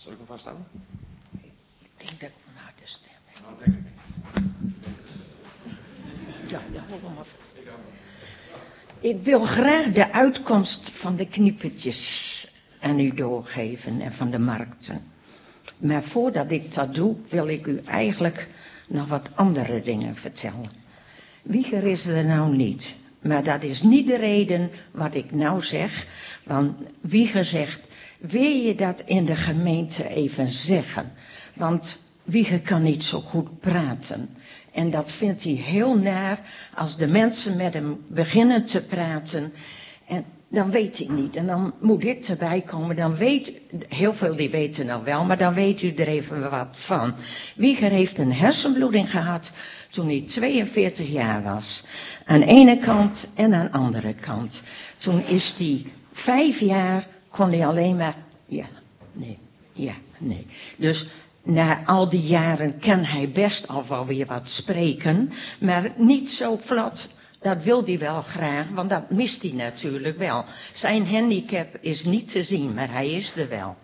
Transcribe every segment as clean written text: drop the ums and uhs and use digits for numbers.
Zal ik hem vasthouden? Ik denk dat ik een harde stem heb. Nou, denk ik niet. Ja, hou hem af. Ik wil graag de uitkomst van de kniepertjes aan u doorgeven en van de markten. Maar voordat ik dat doe, wil ik u eigenlijk nog wat andere dingen vertellen. Wieger is er nou niet. Maar dat is niet de reden wat ik nou zeg. Want Wieger zegt, wil je dat in de gemeente even zeggen? Want Wieger kan niet zo goed praten. En dat vindt hij heel naar als de mensen met hem beginnen te praten. En dan weet hij niet. En dan moet ik erbij komen. Dan weet, heel veel die weten nou wel, maar dan weet u er even wat van. Wieger heeft een hersenbloeding gehad toen hij 42 jaar was. Aan de ene kant en aan de andere kant. Toen is hij 5 jaar, kon hij alleen maar, ja, nee. Dus na al die jaren kan hij best al wel weer wat spreken, maar niet zo vlot. Dat wil hij wel graag, want dat mist hij natuurlijk wel. Zijn handicap is niet te zien, maar hij is er wel.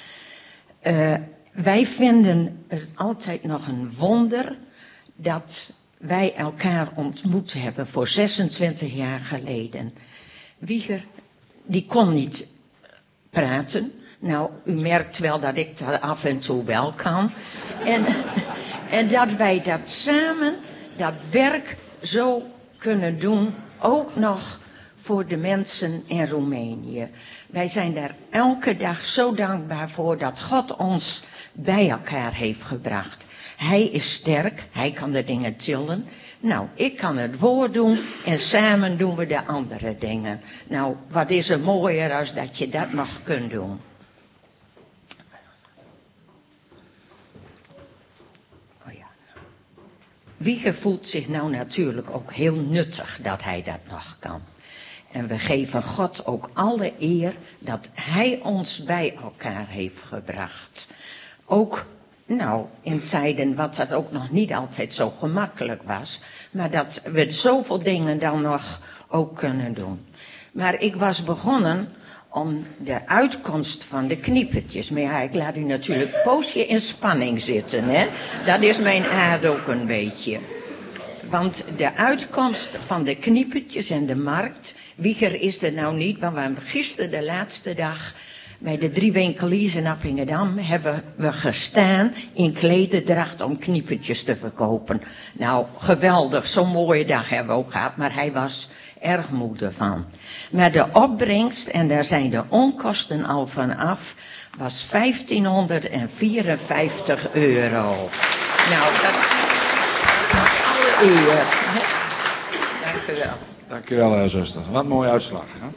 Wij vinden het altijd nog een wonder dat wij elkaar ontmoet hebben voor 26 jaar geleden. Wieger, die kon niet praten. Nou, u merkt wel dat ik dat af en toe wel kan. En dat wij dat samen, dat werk zo kunnen doen, ook nog voor de mensen in Roemenië. Wij zijn daar elke dag zo dankbaar voor dat God ons bij elkaar heeft gebracht. Hij is sterk, hij kan de dingen tillen. Nou, ik kan het woord doen en samen doen we de andere dingen. Nou, wat is er mooier als dat je dat nog kunt doen. Wieger voelt zich nou natuurlijk ook heel nuttig dat hij dat nog kan. En we geven God ook alle eer dat hij ons bij elkaar heeft gebracht. Ook, nou, in tijden wat dat ook nog niet altijd zo gemakkelijk was. Maar dat we zoveel dingen dan nog ook kunnen doen. Maar ik was begonnen om de uitkomst van de kniepertjes. Maar ja, ik laat u natuurlijk een poosje in spanning zitten, hè. Dat is mijn aard ook een beetje. Want de uitkomst van de kniepertjes en de markt. Wieger is er nou niet, want we hebben gisteren de laatste dag bij de 3 winkeliers in Appingedam hebben we gestaan in klederdracht om kniepertjes te verkopen. Nou, geweldig, zo'n mooie dag hebben we ook gehad, maar hij was erg moe van. Maar de opbrengst, en daar zijn de onkosten al van af, was €1554. Nou, dat alle eer. Dank u wel. Dank u wel, zuster. Wat een mooie uitslag. Hè?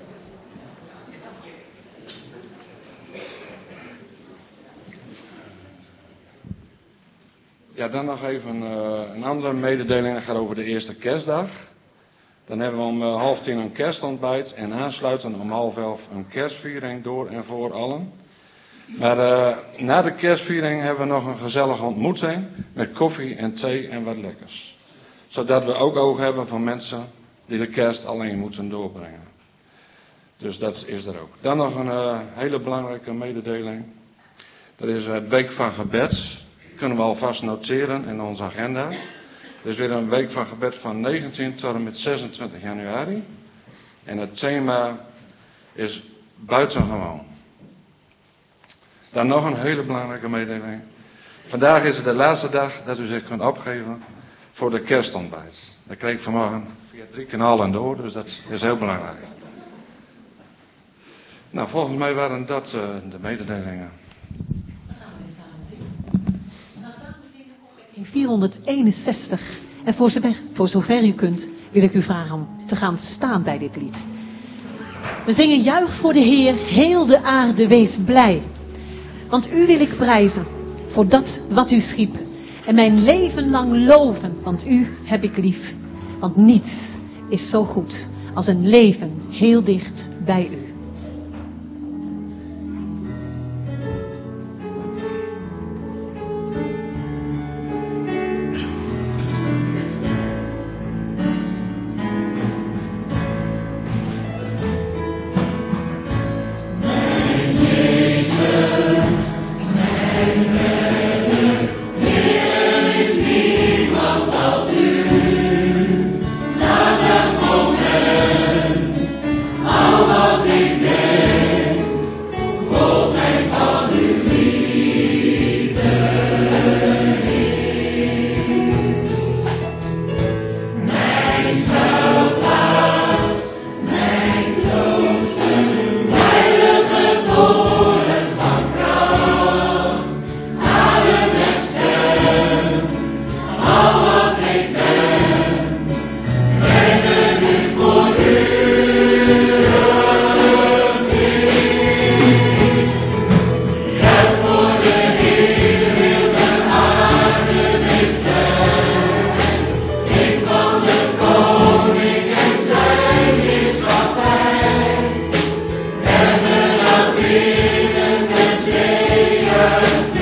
Ja, dan nog even een andere mededeling. Dat gaat over de eerste kerstdag. Dan hebben we om 9:30 een kerstontbijt. En aansluitend om 10:30 een kerstviering door en voor allen. Maar na de kerstviering hebben we nog een gezellige ontmoeting. Met koffie en thee en wat lekkers. Zodat we ook oog hebben voor mensen die de kerst alleen moeten doorbrengen. Dus dat is er ook. Dan nog een hele belangrijke mededeling. Dat is het week van gebed. Kunnen we alvast noteren in onze agenda. Er is weer een week van gebed van 19 tot en met 26 januari. En het thema is buitengewoon. Dan nog een hele belangrijke mededeling. Vandaag is het de laatste dag dat u zich kunt opgeven voor de kerstontbijt. Dat kreeg ik vanmorgen via 3 kanalen door, dus dat is heel belangrijk. Nou, volgens mij waren dat de mededelingen. In 461. En voor zover u kunt, wil ik u vragen om te gaan staan bij dit lied. We zingen juich voor de Heer, heel de aarde wees blij. Want u wil ik prijzen, voor dat wat u schiep. En mijn leven lang loven, want u heb ik lief. Want niets is zo goed als een leven heel dicht bij u.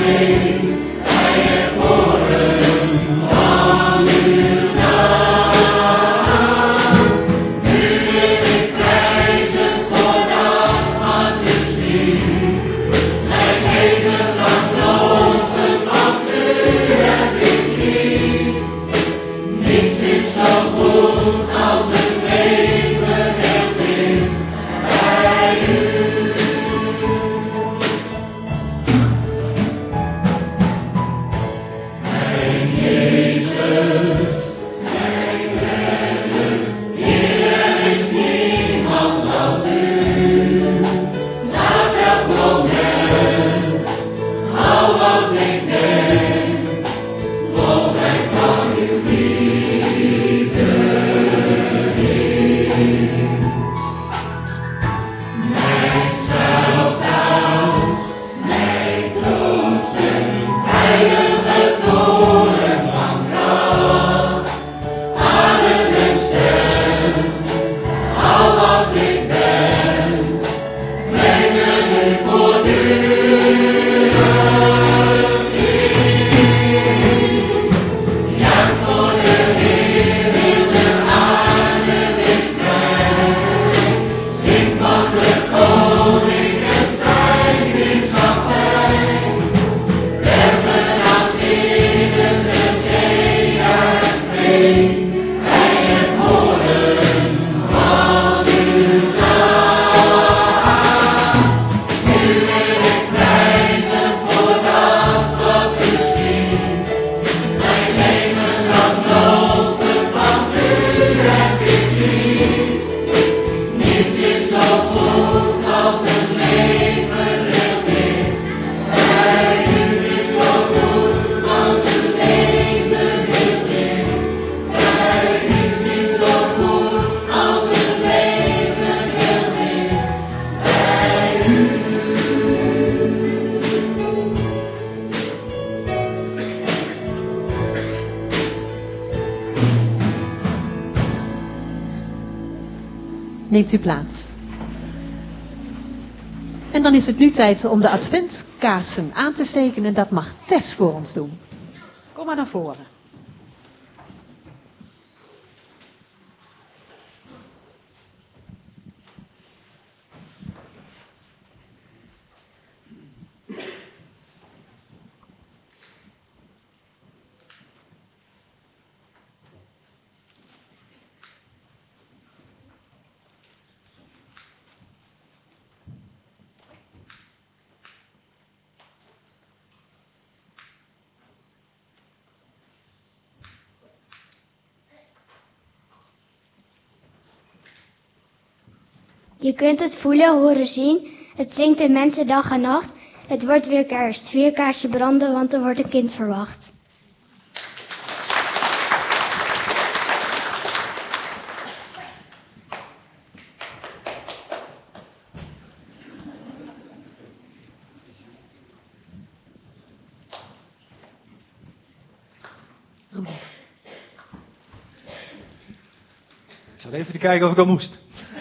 Neemt u plaats. En dan is het nu tijd om de adventkaarsen aan te steken en dat mag Tess voor ons doen. Kom maar naar voren. Je kunt het voelen, horen, zien. Het zingt in mensen dag en nacht. Het wordt weer kerst. 4 kaarsen branden, want er wordt een kind verwacht. Ik zat even te kijken of ik al moest.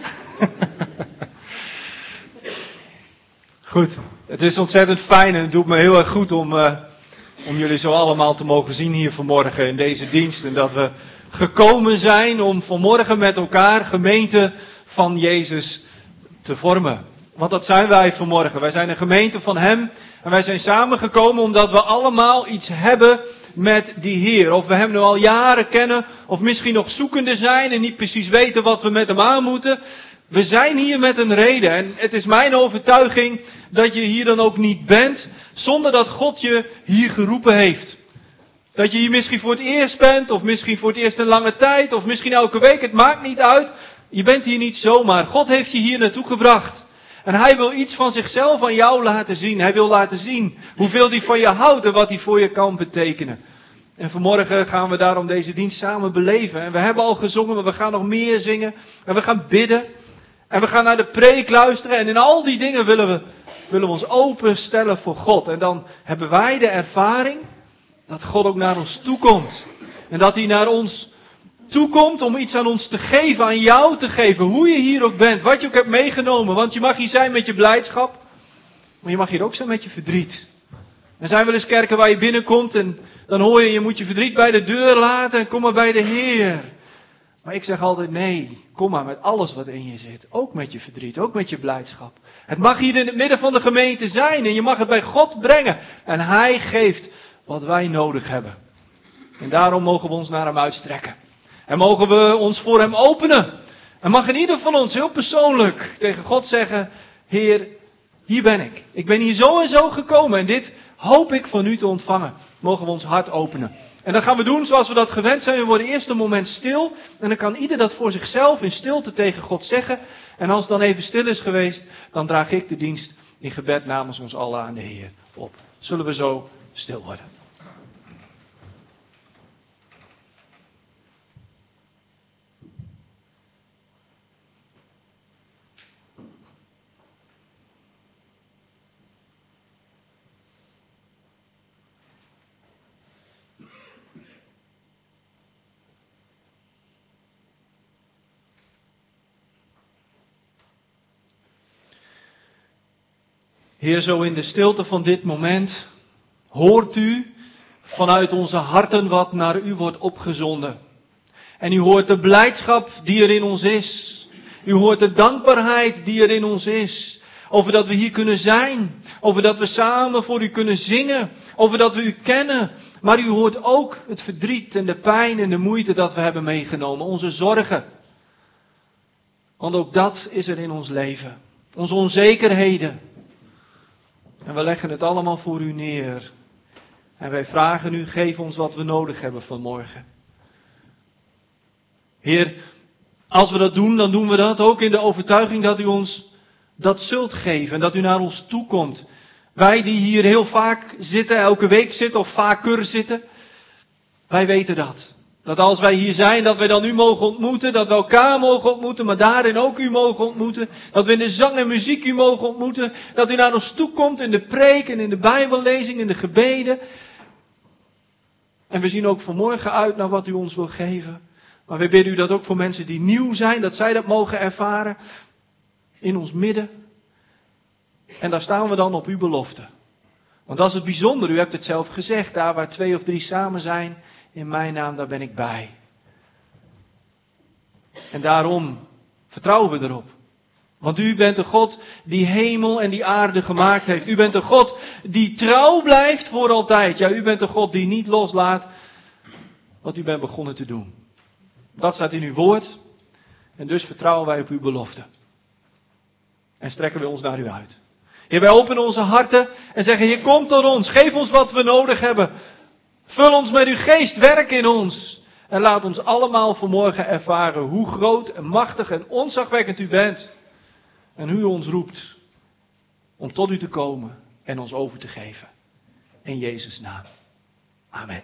Goed, het is ontzettend fijn en het doet me heel erg goed om jullie zo allemaal te mogen zien hier vanmorgen in deze dienst. En dat we gekomen zijn om vanmorgen met elkaar gemeente van Jezus te vormen. Want dat zijn wij vanmorgen. Wij zijn een gemeente van Hem en wij zijn samengekomen omdat we allemaal iets hebben met die Heer. Of we Hem nu al jaren kennen of misschien nog zoekende zijn en niet precies weten wat we met Hem aan moeten. We zijn hier met een reden en het is mijn overtuiging dat je hier dan ook niet bent zonder dat God je hier geroepen heeft. Dat je hier misschien voor het eerst bent of misschien voor het eerst een lange tijd of misschien elke week, het maakt niet uit. Je bent hier niet zomaar. God heeft je hier naartoe gebracht. En Hij wil iets van zichzelf aan jou laten zien. Hij wil laten zien hoeveel Hij van je houdt en wat Hij voor je kan betekenen. En vanmorgen gaan we daarom deze dienst samen beleven. En we hebben al gezongen, maar we gaan nog meer zingen. En we gaan bidden. En we gaan naar de preek luisteren. En in al die dingen willen we ons openstellen voor God. En dan hebben wij de ervaring dat God ook naar ons toe komt. En dat Hij naar ons toekomt om iets aan ons te geven, aan jou te geven. Hoe je hier ook bent, wat je ook hebt meegenomen. Want je mag hier zijn met je blijdschap. Maar je mag hier ook zijn met je verdriet. Er zijn wel eens kerken waar je binnenkomt en dan hoor je moet je verdriet bij de deur laten en kom maar bij de Heer. Maar ik zeg altijd nee, kom maar met alles wat in je zit. Ook met je verdriet, ook met je blijdschap. Het mag hier in het midden van de gemeente zijn en je mag het bij God brengen. En Hij geeft wat wij nodig hebben. En daarom mogen we ons naar Hem uitstrekken. En mogen we ons voor Hem openen. En mag in ieder van ons heel persoonlijk tegen God zeggen, Heer, hier ben ik. Ik ben hier zo en zo gekomen en dit hoop ik van u te ontvangen. Mogen we ons hart openen. En dat gaan we doen zoals we dat gewend zijn. We worden eerst een moment stil. En dan kan ieder dat voor zichzelf in stilte tegen God zeggen. En als het dan even stil is geweest, dan draag ik de dienst in gebed namens ons allen aan de Heer op. Zullen we zo stil worden? Heer, zo in de stilte van dit moment hoort u vanuit onze harten wat naar u wordt opgezonden. En u hoort de blijdschap die er in ons is. U hoort de dankbaarheid die er in ons is. Over dat we hier kunnen zijn. Over dat we samen voor u kunnen zingen. Over dat we u kennen. Maar u hoort ook het verdriet en de pijn en de moeite dat we hebben meegenomen. Onze zorgen. Want ook dat is er in ons leven. Onze onzekerheden. En we leggen het allemaal voor u neer. En wij vragen u, geef ons wat we nodig hebben vanmorgen. Heer, als we dat doen, dan doen we dat ook in de overtuiging dat u ons dat zult geven. En dat u naar ons toe komt. Wij die hier heel vaak zitten, elke week zitten of vaker zitten. Wij weten dat. Dat als wij hier zijn, dat wij dan u mogen ontmoeten. Dat we elkaar mogen ontmoeten, maar daarin ook u mogen ontmoeten. Dat we in de zang en muziek u mogen ontmoeten. Dat u naar ons toe komt in de preek en in de bijbellezing, in de gebeden. En we zien ook vanmorgen uit naar wat u ons wil geven. Maar we bidden u dat ook voor mensen die nieuw zijn, dat zij dat mogen ervaren. In ons midden. En daar staan we dan op uw belofte. Want dat is het bijzonder, u hebt het zelf gezegd. Daar waar 2 of 3 samen zijn, in mijn naam, daar ben ik bij. En daarom vertrouwen we erop. Want u bent de God die hemel en die aarde gemaakt heeft. U bent de God die trouw blijft voor altijd. Ja, u bent de God die niet loslaat wat u bent begonnen te doen. Dat staat in uw woord. En dus vertrouwen wij op uw belofte. En strekken we ons naar u uit. Heer, wij openen onze harten en zeggen, Heer, kom tot ons. Geef ons wat we nodig hebben. Vul ons met uw geest, werk in ons. En laat ons allemaal vanmorgen ervaren hoe groot en machtig en ontzagwekkend u bent. En hoe u ons roept om tot u te komen en ons over te geven. In Jezus' naam. Amen.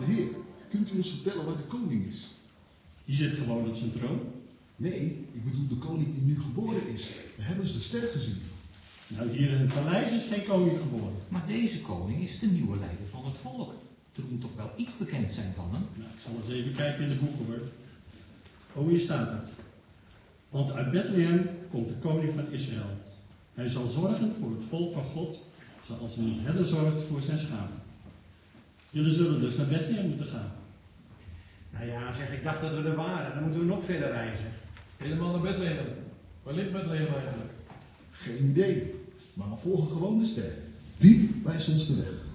Heer, kunt u ons vertellen waar de koning is? Die zit gewoon op zijn troon. Nee, ik bedoel de koning die nu geboren is. We hebben ze de ster gezien. Nou, hier in het paleis is geen koning geboren. Maar deze koning is de nieuwe leider van het volk. Er moet toch wel iets bekend zijn van hem? Nou, ik zal eens even kijken in de boeken hoor. Oh, hier staat het. Want uit Bethlehem komt de koning van Israël. Hij zal zorgen voor het volk van God, zoals een herder zorgt voor zijn schapen. Jullie zullen dus naar Bethlehem moeten gaan. Nou ja, zeg, ik dacht dat we er waren. Dan moeten we nog verder reizen. Helemaal naar Bethlehem. Waar ligt Bethlehem eigenlijk? Geen idee, maar we volgen gewoon de ster. Die wijst ons de weg.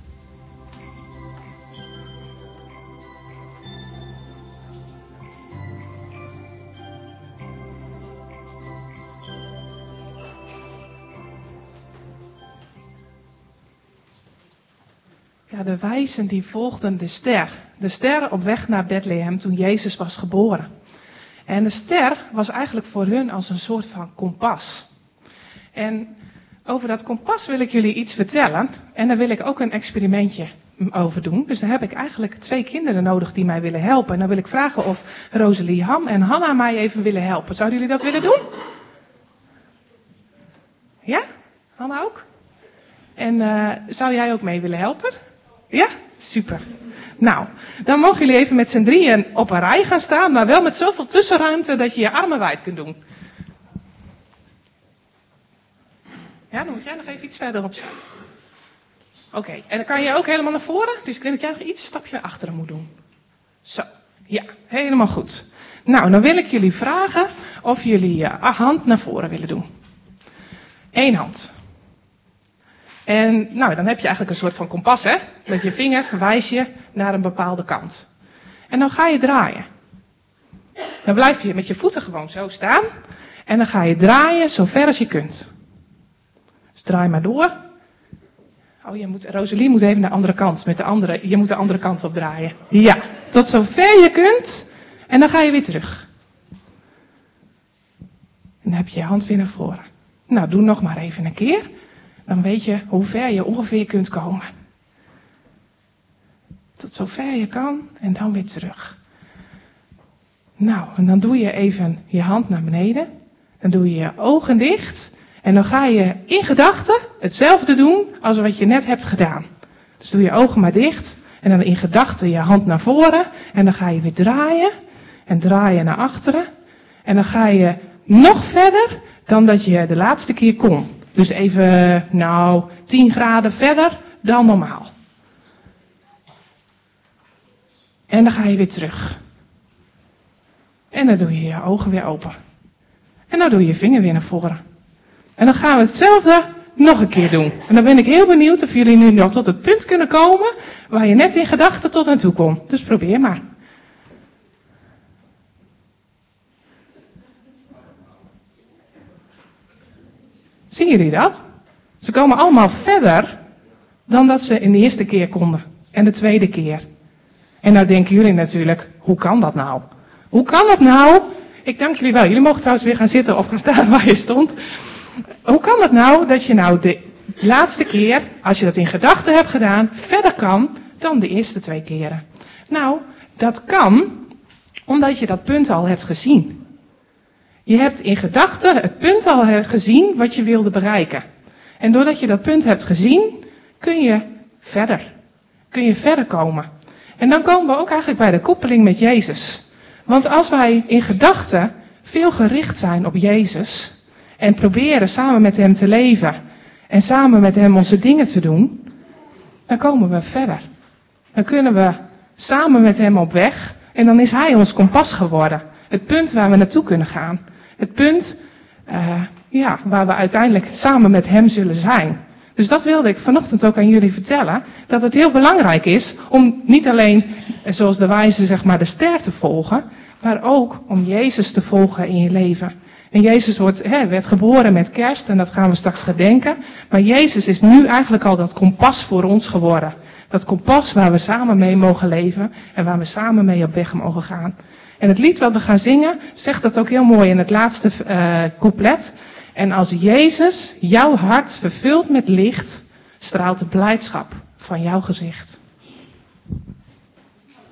Ja, de wijzen die volgden de ster. De ster op weg naar Bethlehem toen Jezus was geboren. En de ster was eigenlijk voor hun als een soort van kompas. En over dat kompas wil ik jullie iets vertellen. En daar wil ik ook een experimentje over doen. Dus daar heb ik eigenlijk 2 kinderen nodig die mij willen helpen. En dan wil ik vragen of Rosalie Ham en Hanna mij even willen helpen. Zouden jullie dat willen doen? Ja? Hanna ook? En zou jij ook mee willen helpen? Ja? Super. Nou, dan mogen jullie even met z'n drieën op een rij gaan staan, maar wel met zoveel tussenruimte dat je je armen wijd kunt doen. Ja, dan moet jij nog even iets verderop staan. Oké, en dan kan je ook helemaal naar voren, dus ik denk dat jij nog iets stapje achteren moet doen. Zo, ja, helemaal goed. Nou, dan wil ik jullie vragen of jullie je hand naar voren willen doen. 1 hand. En nou, dan heb je eigenlijk een soort van kompas, hè? Met je vinger wijs je naar een bepaalde kant. En dan ga je draaien. Dan blijf je met je voeten gewoon zo staan. En dan ga je draaien zo ver als je kunt. Dus draai maar door. Oh, Rosalie moet even naar de andere kant. Je moet de andere kant op draaien. Ja, tot zover je kunt. En dan ga je weer terug. En dan heb je je hand weer naar voren. Nou, doe nog maar even een keer. Dan weet je hoe ver je ongeveer kunt komen. Tot zover je kan en dan weer terug. Nou, en dan doe je even je hand naar beneden. Dan doe je je ogen dicht. En dan ga je in gedachten hetzelfde doen als wat je net hebt gedaan. Dus doe je ogen maar dicht. En dan in gedachten je hand naar voren. En dan ga je weer draaien. En draaien naar achteren. En dan ga je nog verder dan dat je de laatste keer kon. Dus even, 10 graden verder dan normaal. En dan ga je weer terug. En dan doe je je ogen weer open. En dan doe je je vinger weer naar voren. En dan gaan we hetzelfde nog een keer doen. En dan ben ik heel benieuwd of jullie nu nog tot het punt kunnen komen waar je net in gedachten tot aan toe komt. Dus probeer maar. Zien jullie dat? Ze komen allemaal verder dan dat ze in de eerste keer konden. En de tweede keer. En nou denken jullie natuurlijk, hoe kan dat nou? Hoe kan dat nou? Ik dank jullie wel. Jullie mogen trouwens weer gaan zitten of gaan staan waar je stond. Hoe kan het nou dat je nou de laatste keer, als je dat in gedachten hebt gedaan, verder kan dan de eerste 2 keren? Nou, dat kan omdat je dat punt al hebt gezien. Je hebt in gedachten het punt al gezien wat je wilde bereiken. En doordat je dat punt hebt gezien, kun je verder. Kun je verder komen. En dan komen we ook eigenlijk bij de koppeling met Jezus. Want als wij in gedachten veel gericht zijn op Jezus en proberen samen met hem te leven en samen met hem onze dingen te doen, dan komen we verder. Dan kunnen we samen met hem op weg en dan is hij ons kompas geworden. Het punt waar we naartoe kunnen gaan. Het punt waar we uiteindelijk samen met hem zullen zijn. Dus dat wilde ik vanochtend ook aan jullie vertellen. Dat het heel belangrijk is om niet alleen, zoals de wijze, de ster te volgen. Maar ook om Jezus te volgen in je leven. En Jezus werd geboren met kerst en dat gaan we straks gedenken. Maar Jezus is nu eigenlijk al dat kompas voor ons geworden. Dat kompas waar we samen mee mogen leven en waar we samen mee op weg mogen gaan. En het lied wat we gaan zingen zegt dat ook heel mooi in het laatste couplet. En als Jezus jouw hart vervult met licht, straalt de blijdschap van jouw gezicht.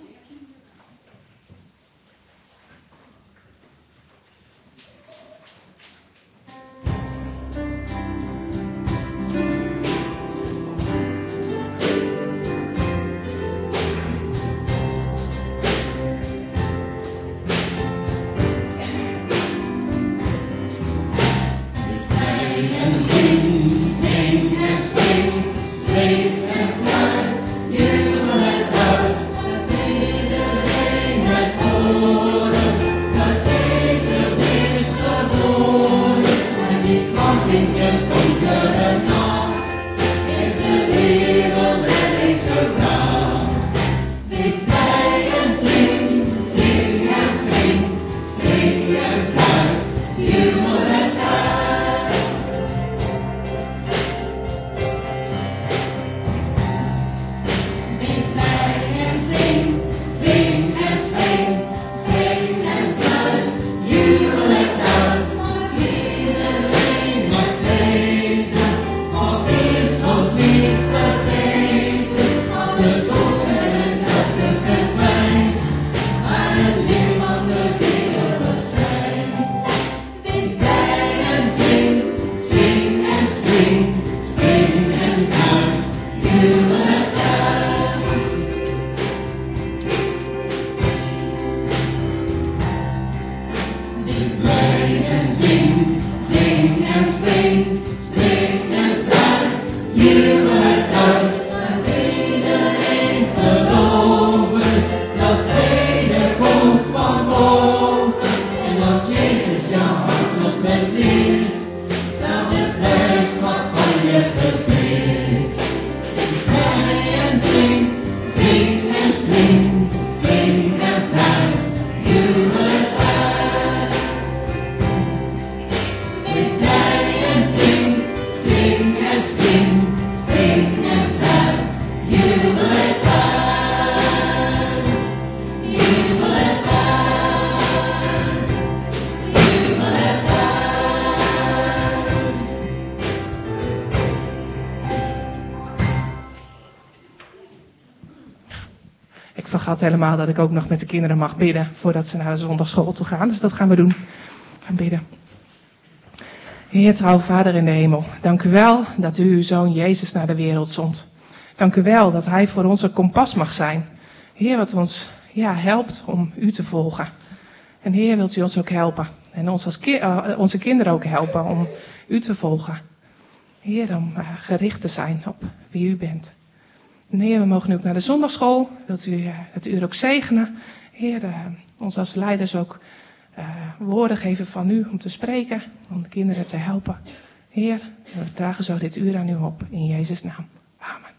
ik vergat helemaal dat ik ook nog met de kinderen mag bidden voordat ze naar de zondagschool toe gaan. Dus dat gaan we doen. We gaan bidden. Heer, trouw Vader in de hemel, dank u wel dat u uw Zoon Jezus naar de wereld zond. Dank u wel dat hij voor ons een kompas mag zijn. Heer, wat ons helpt om u te volgen. En Heer, wilt u ons ook helpen. En ons als onze kinderen ook helpen om u te volgen. Heer, om gericht te zijn op wie u bent. En Heer, we mogen nu ook naar de zondagschool. Wilt u het uur ook zegenen. Heer, ons als leiders ook woorden geven van u om te spreken. Om de kinderen te helpen. Heer, we dragen zo dit uur aan u op. In Jezus' naam. Amen.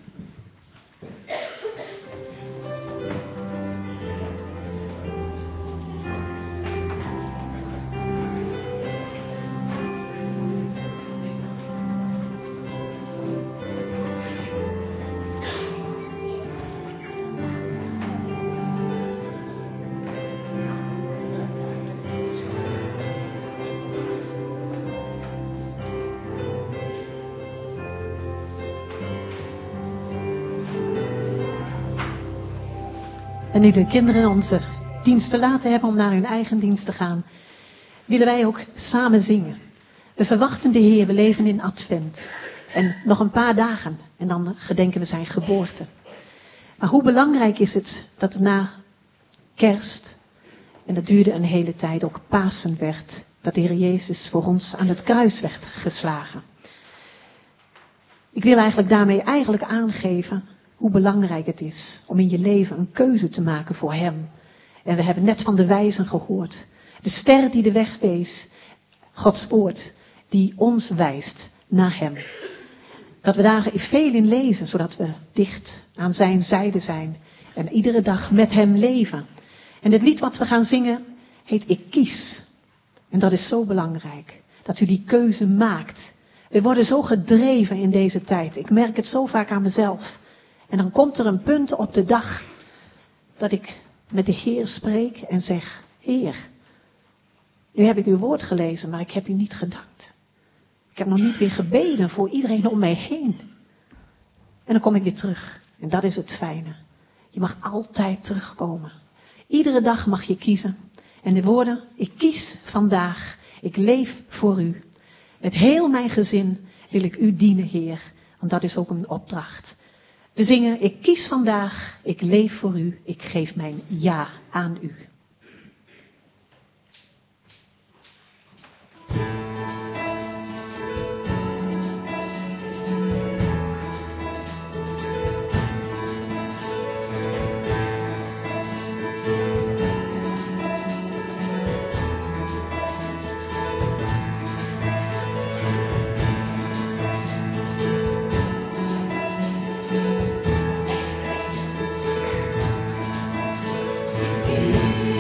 En nu de kinderen onze dienst verlaten hebben om naar hun eigen dienst te gaan, willen wij ook samen zingen. We verwachten de Heer, we leven in Advent. En nog een paar dagen en dan gedenken we zijn geboorte. Maar hoe belangrijk is het dat na Kerst, en dat duurde een hele tijd, ook Pasen werd, dat de Heer Jezus voor ons aan het kruis werd geslagen. Ik wil eigenlijk daarmee aangeven hoe belangrijk het is om in je leven een keuze te maken voor Hem. En we hebben net van de wijzen gehoord. De ster die de weg wees, Gods woord, die ons wijst naar Hem. Dat we daar veel in lezen, zodat we dicht aan zijn zijde zijn. En iedere dag met Hem leven. En het lied wat we gaan zingen heet Ik kies. En dat is zo belangrijk. Dat u die keuze maakt. We worden zo gedreven in deze tijd. Ik merk het zo vaak aan mezelf. En dan komt er een punt op de dag dat ik met de Heer spreek en zeg: Heer, nu heb ik uw woord gelezen, maar ik heb u niet gedankt. Ik heb nog niet weer gebeden voor iedereen om mij heen. En dan kom ik weer terug. En dat is het fijne. Je mag altijd terugkomen. Iedere dag mag je kiezen. En de woorden: ik kies vandaag, ik leef voor u. Met heel mijn gezin wil ik u dienen, Heer. Want dat is ook een opdracht. We zingen: ik kies vandaag, ik leef voor u, ik geef mijn ja aan u. Ik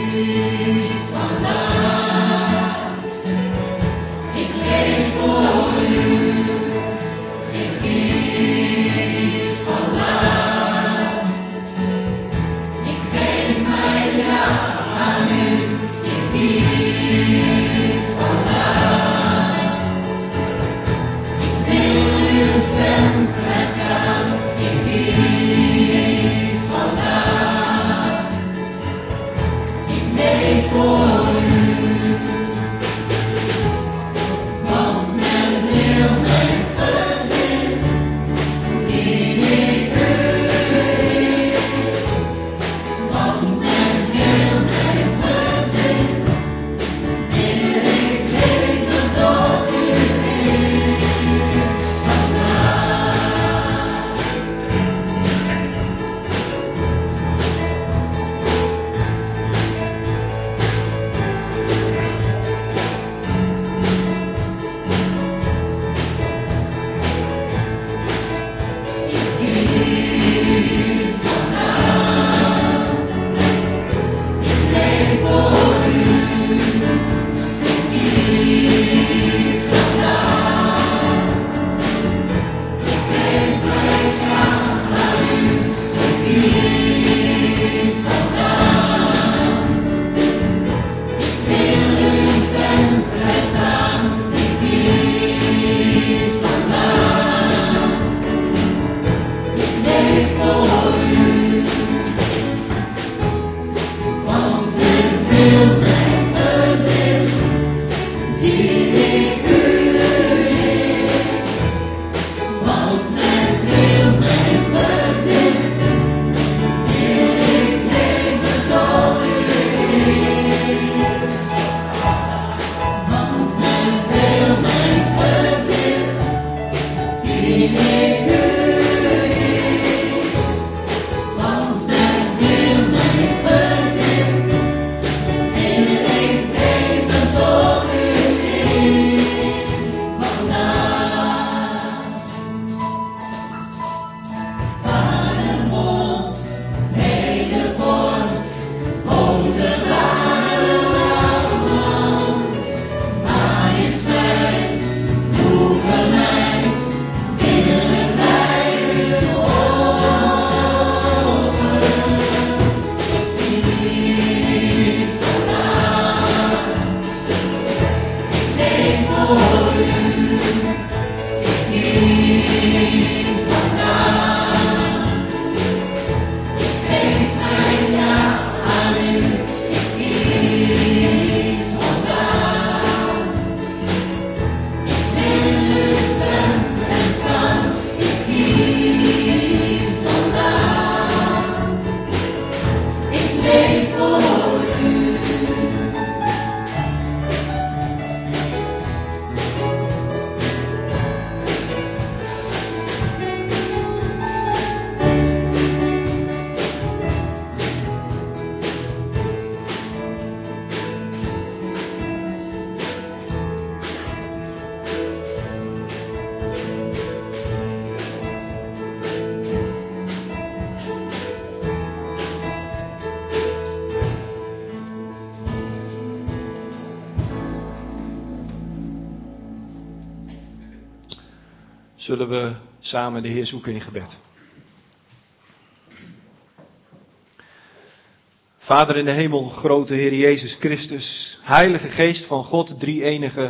zullen we samen de Heer zoeken in gebed. Vader in de hemel, grote Heer Jezus Christus, Heilige Geest van God, drie-enige.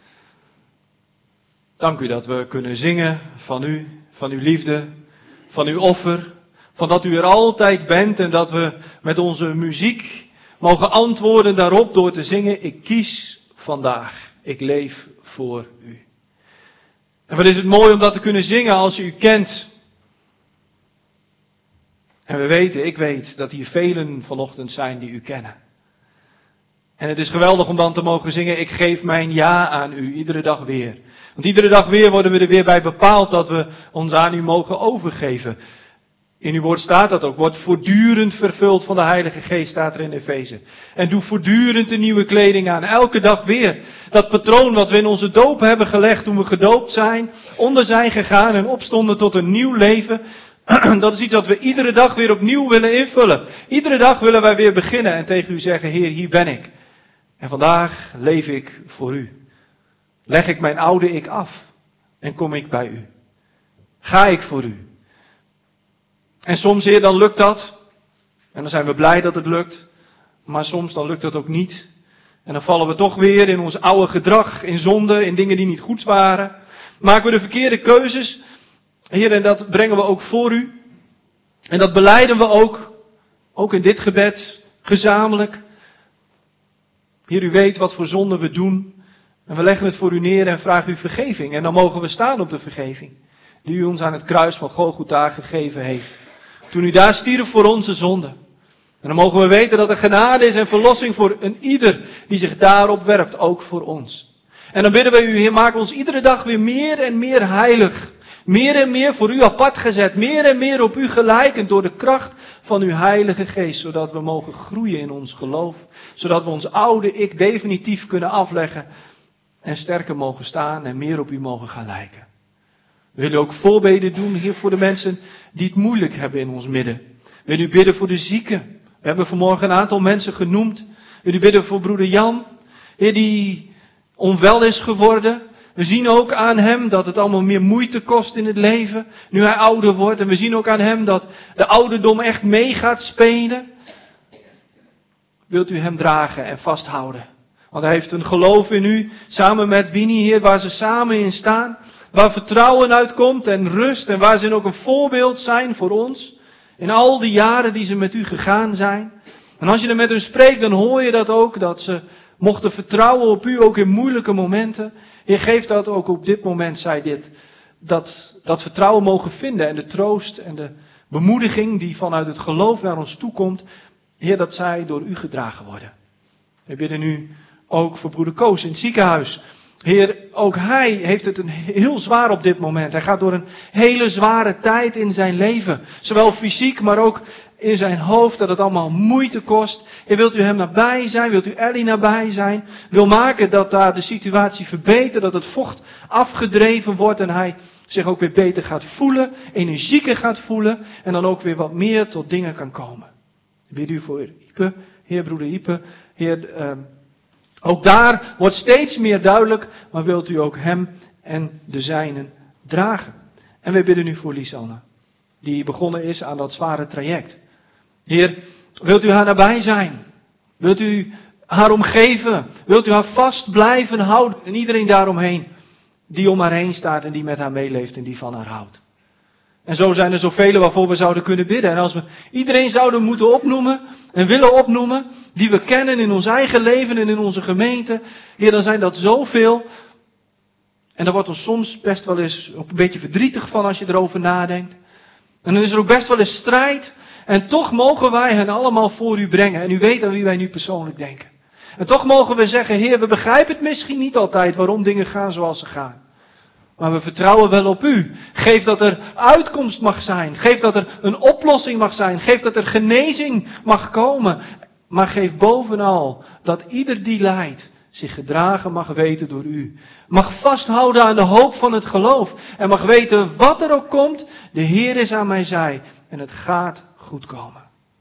Dank u dat we kunnen zingen van u, van uw liefde, van uw offer, van dat u er altijd bent en dat we met onze muziek mogen antwoorden daarop door te zingen, ik kies vandaag, ik leef voor u. En wat is het mooi om dat te kunnen zingen als u kent. En we weten, ik weet, dat hier velen vanochtend zijn die u kennen. En het is geweldig om dan te mogen zingen, ik geef mijn ja aan u, iedere dag weer. Want iedere dag weer worden we er weer bij bepaald dat we ons aan u mogen overgeven. In uw woord staat dat ook, wordt voortdurend vervuld van de Heilige Geest, staat er in Efeze. En doe voortdurend een nieuwe kleding aan, elke dag weer. Dat patroon wat we in onze doop hebben gelegd toen we gedoopt zijn, onder zijn gegaan en opstonden tot een nieuw leven. Dat is iets wat we iedere dag weer opnieuw willen invullen. Iedere dag willen wij weer beginnen en tegen u zeggen, Heer, hier ben ik. En vandaag leef ik voor u. Leg ik mijn oude ik af en kom ik bij u. Ga ik voor u. En soms, Heer, dan lukt dat. En dan zijn we blij dat het lukt. Maar soms dan lukt dat ook niet. En dan vallen we toch weer in ons oude gedrag, in zonde, in dingen die niet goed waren. Maken we de verkeerde keuzes. Heer, en dat brengen we ook voor u. En dat belijden we ook in dit gebed, gezamenlijk. Heer, u weet wat voor zonde we doen. En we leggen het voor u neer en vragen u vergeving. En dan mogen we staan op de vergeving die u ons aan het kruis van Golgotha gegeven heeft. Toen u daar stierf voor onze zonde. En dan mogen we weten dat er genade is en verlossing voor een ieder die zich daarop werpt, ook voor ons. En dan bidden wij u, Heer, maak ons iedere dag weer meer en meer heilig. Meer en meer voor u apart gezet. Meer en meer op u gelijkend door de kracht van uw Heilige Geest. Zodat we mogen groeien in ons geloof. Zodat we ons oude ik definitief kunnen afleggen. En sterker mogen staan en meer op u mogen gaan lijken. We willen ook voorbeden doen, Heer, voor de mensen die het moeilijk hebben in ons midden. We willen u bidden voor de zieken. We hebben vanmorgen een aantal mensen genoemd. We willen u bidden voor broeder Jan, Heer, die onwel is geworden. We zien ook aan hem dat het allemaal meer moeite kost in het leven, nu hij ouder wordt. En we zien ook aan hem dat de ouderdom echt mee gaat spelen. Wilt u hem dragen en vasthouden? Want hij heeft een geloof in u, samen met Bini, Heer, waar ze samen in staan. Waar vertrouwen uitkomt en rust en waar ze ook een voorbeeld zijn voor ons. In al die jaren die ze met u gegaan zijn. En als je er met hun spreekt, dan hoor je dat ook, dat ze mochten vertrouwen op u, ook in moeilijke momenten. Heer, geef dat ook op dit moment, zij dit, dat vertrouwen mogen vinden en de troost en de bemoediging die vanuit het geloof naar ons toe komt. Heer, dat zij door u gedragen worden. We bidden nu ook voor broeder Koos in het ziekenhuis. Heer, ook hij heeft het heel zwaar op dit moment. Hij gaat door een hele zware tijd in zijn leven. Zowel fysiek, maar ook in zijn hoofd, dat het allemaal moeite kost. Heer, wilt u hem nabij zijn? Wilt u Ellie nabij zijn? Wil maken dat daar de situatie verbetert, dat het vocht afgedreven wordt en hij zich ook weer beter gaat voelen, energieker gaat voelen en dan ook weer wat meer tot dingen kan komen. Ik bid u voor Ipe, Heer, broeder Ipe, Heer, ook daar wordt steeds meer duidelijk, maar wilt u ook hem en de zijnen dragen. En wij bidden u voor Lisanne, die begonnen is aan dat zware traject. Heer, wilt u haar nabij zijn? Wilt u haar omgeven? Wilt u haar vast blijven houden? En iedereen daaromheen, die om haar heen staat en die met haar meeleeft en die van haar houdt. En zo zijn er zoveel waarvoor we zouden kunnen bidden. En als we iedereen zouden moeten opnoemen en willen opnoemen, die we kennen in ons eigen leven en in onze gemeente, Heer, dan zijn dat zoveel. En daar wordt ons soms best wel eens ook een beetje verdrietig van als je erover nadenkt. En dan is er ook best wel eens strijd. En toch mogen wij hen allemaal voor u brengen. En u weet aan wie wij nu persoonlijk denken. En toch mogen we zeggen, Heer, we begrijpen het misschien niet altijd waarom dingen gaan zoals ze gaan. Maar we vertrouwen wel op u. Geef dat er uitkomst mag zijn. Geef dat er een oplossing mag zijn. Geef dat er genezing mag komen. Maar geef bovenal dat ieder die lijdt zich gedragen mag weten door u. Mag vasthouden aan de hoop van het geloof. En mag weten wat er ook komt. De Heer is aan mijn zij. En het gaat goed komen.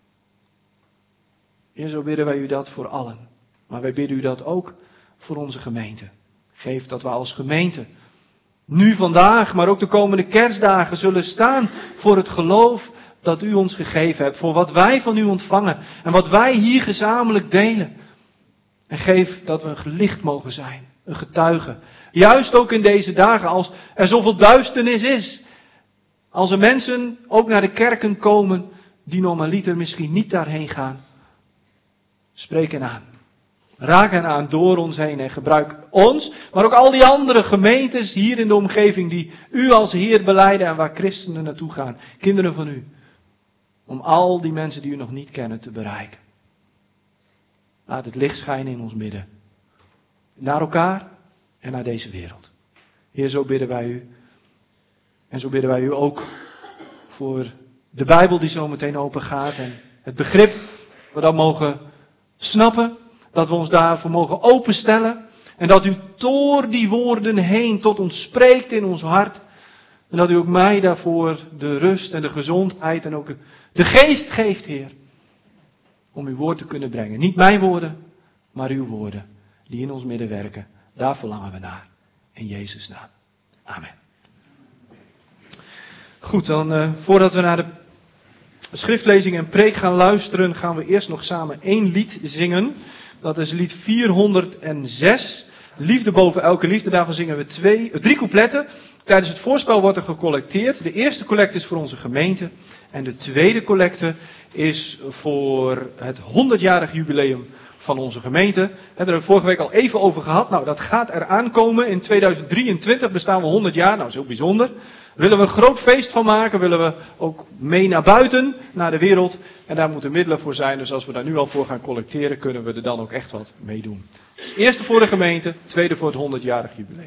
Heer, zo bidden wij u dat voor allen. Maar wij bidden u dat ook voor onze gemeente. Geef dat we als gemeente nu vandaag, maar ook de komende kerstdagen zullen staan voor het geloof dat u ons gegeven hebt. Voor wat wij van u ontvangen en wat wij hier gezamenlijk delen. En geef dat we een licht mogen zijn, een getuige. Juist ook in deze dagen als er zoveel duisternis is. Als er mensen ook naar de kerken komen die normaliter misschien niet daarheen gaan. Spreek hen aan. Raak hen aan door ons heen en gebruik ons, maar ook al die andere gemeentes hier in de omgeving die u als Heer belijden en waar christenen naartoe gaan. Kinderen van u. Om al die mensen die u nog niet kennen te bereiken. Laat het licht schijnen in ons midden. Naar elkaar en naar deze wereld. Heer, zo bidden wij u. En zo bidden wij u ook voor de Bijbel die zo meteen open gaat. En het begrip, we dat mogen snappen. Dat we ons daarvoor mogen openstellen. En dat u door die woorden heen tot ons spreekt in ons hart. En dat u ook mij daarvoor de rust en de gezondheid en ook de geest geeft, Heer. Om uw woord te kunnen brengen. Niet mijn woorden, maar uw woorden. Die in ons midden werken. Daar verlangen we naar. In Jezus' naam. Amen. Goed, dan voordat we naar de schriftlezing en preek gaan luisteren, gaan we eerst nog samen 1 lied zingen. Dat is lied 406. Liefde boven elke liefde. Daarvan zingen we 3 coupletten. Tijdens het voorspel wordt er gecollecteerd. De eerste collecte is voor onze gemeente. En de tweede collecte is voor het 100-jarig jubileum van onze gemeente. We hebben er vorige week al even over gehad. Nou, dat gaat eraan komen. In 2023 bestaan we 100 jaar. Nou, dat is heel bijzonder. Willen we een groot feest van maken, willen we ook mee naar buiten, naar de wereld. En daar moeten middelen voor zijn. Dus als we daar nu al voor gaan collecteren, kunnen we er dan ook echt wat mee doen. Dus eerste voor de gemeente, tweede voor het 100-jarig jubileum.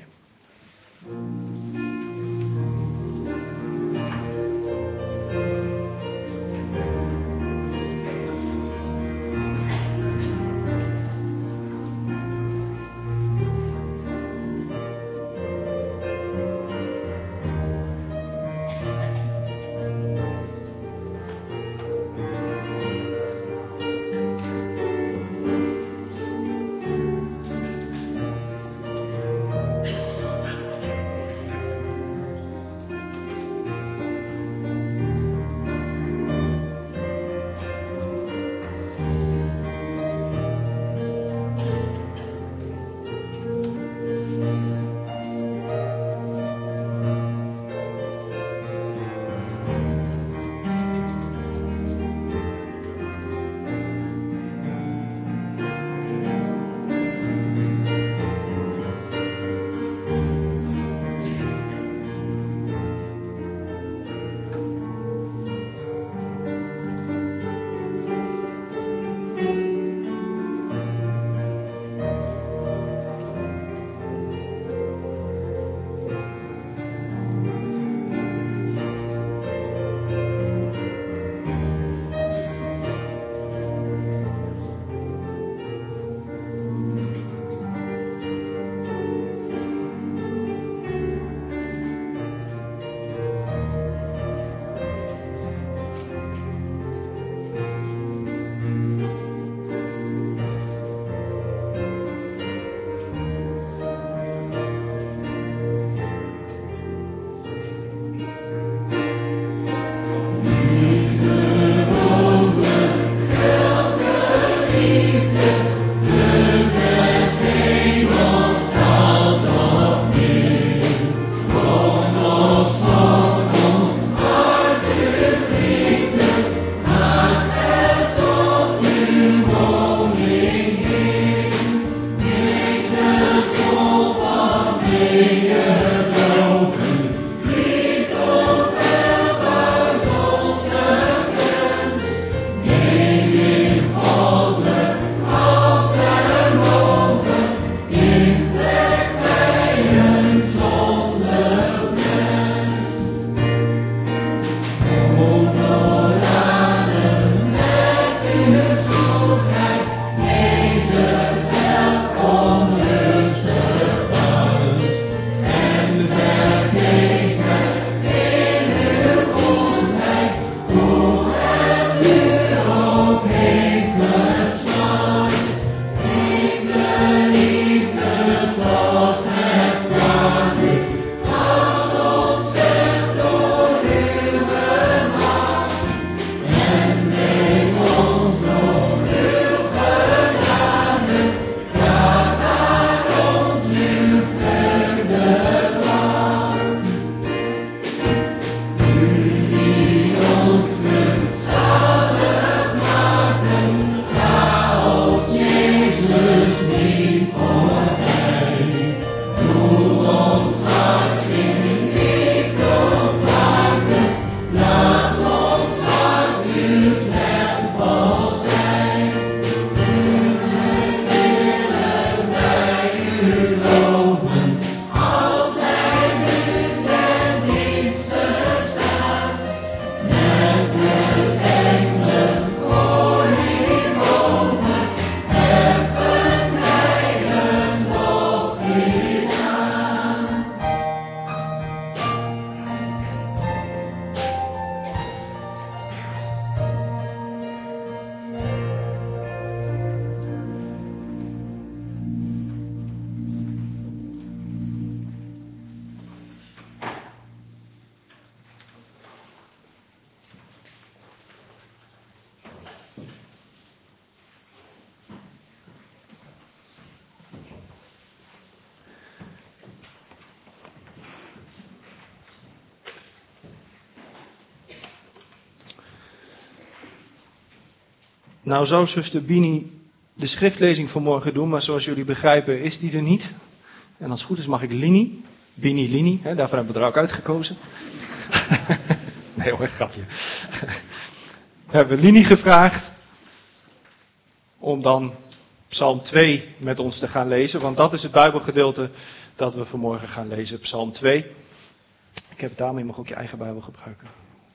Nou zou zuster Bini de schriftlezing van morgen doen, maar zoals jullie begrijpen is die er niet. En als het goed is mag ik Lini, Bini Lini, daarvoor hebben we er ook uitgekozen. Nee hoor, grapje. We hebben Lini gevraagd om dan Psalm 2 met ons te gaan lezen, want dat is het Bijbelgedeelte dat we vanmorgen gaan lezen, Psalm 2. Ik heb het daarmee, je mag ook je eigen Bijbel gebruiken.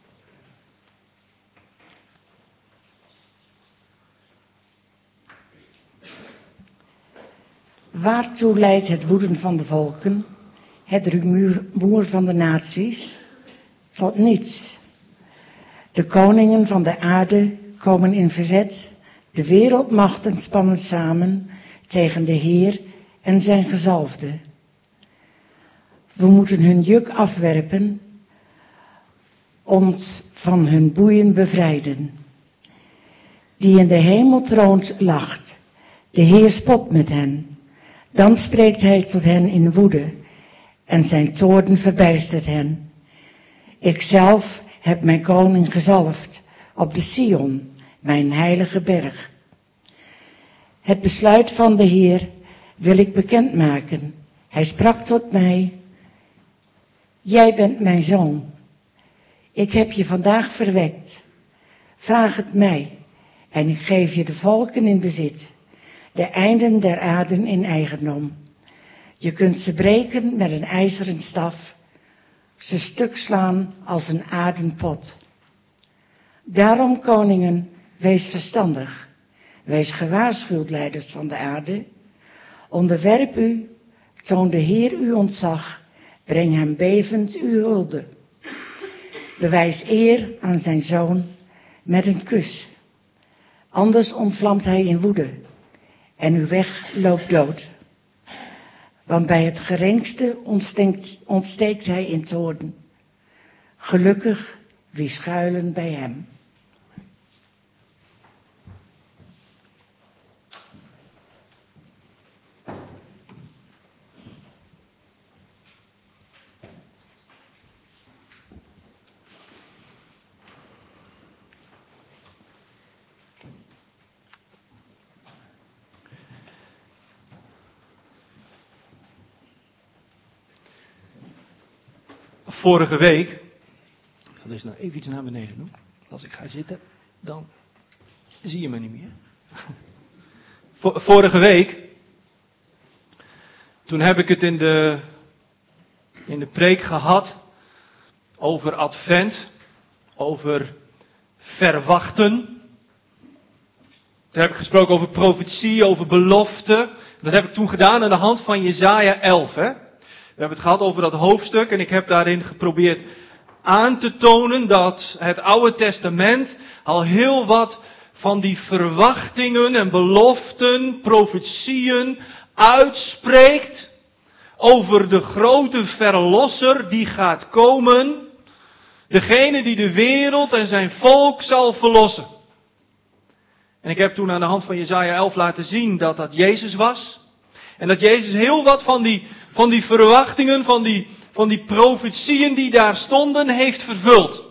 Waartoe leidt het woeden van de volken, het rumoer van de naties? Tot niets. De koningen van de aarde komen in verzet, de wereldmachten spannen samen tegen de Heer en zijn gezalfde. We moeten hun juk afwerpen, ons van hun boeien bevrijden. Die in de hemel troont lacht, de Heer spot met hen. Dan spreekt hij tot hen in woede en zijn toorn verbijstert hen. Ikzelf heb mijn koning gezalfd op de Sion, mijn heilige berg. Het besluit van de Heer wil ik bekendmaken. Hij sprak tot mij: jij bent mijn zoon. Ik heb je vandaag verwekt. Vraag het mij en ik geef je de volken in bezit, de einden der aarde in eigendom. Je kunt ze breken met een ijzeren staf, ze stuk slaan als een aardenpot. Daarom, koningen, wees verstandig, wees gewaarschuwd, leiders van de aarde. Onderwerp u, toon de Heer uw ontzag, breng hem bevend uw hulde. Bewijs eer aan zijn zoon met een kus, anders ontvlamt hij in woede en uw weg loopt dood. Want bij het geringste ontsteekt hij in toorn. Gelukkig wie schuilen bij hem. Vorige week, ik ga deze nou even iets naar beneden doen. Als ik ga zitten, dan zie je me niet meer. Vorige week, toen heb ik het in de preek gehad over Advent, over verwachten. Toen heb ik gesproken over profetie, over belofte. Dat heb ik toen gedaan aan de hand van Jesaja 11, hè. We hebben het gehad over dat hoofdstuk en ik heb daarin geprobeerd aan te tonen dat het Oude Testament al heel wat van die verwachtingen en beloften, profetieën uitspreekt over de grote verlosser die gaat komen, degene die de wereld en zijn volk zal verlossen. En ik heb toen aan de hand van Jesaja 11 laten zien dat dat Jezus was. En dat Jezus heel wat van die verwachtingen, van die profetieën die daar stonden, heeft vervuld.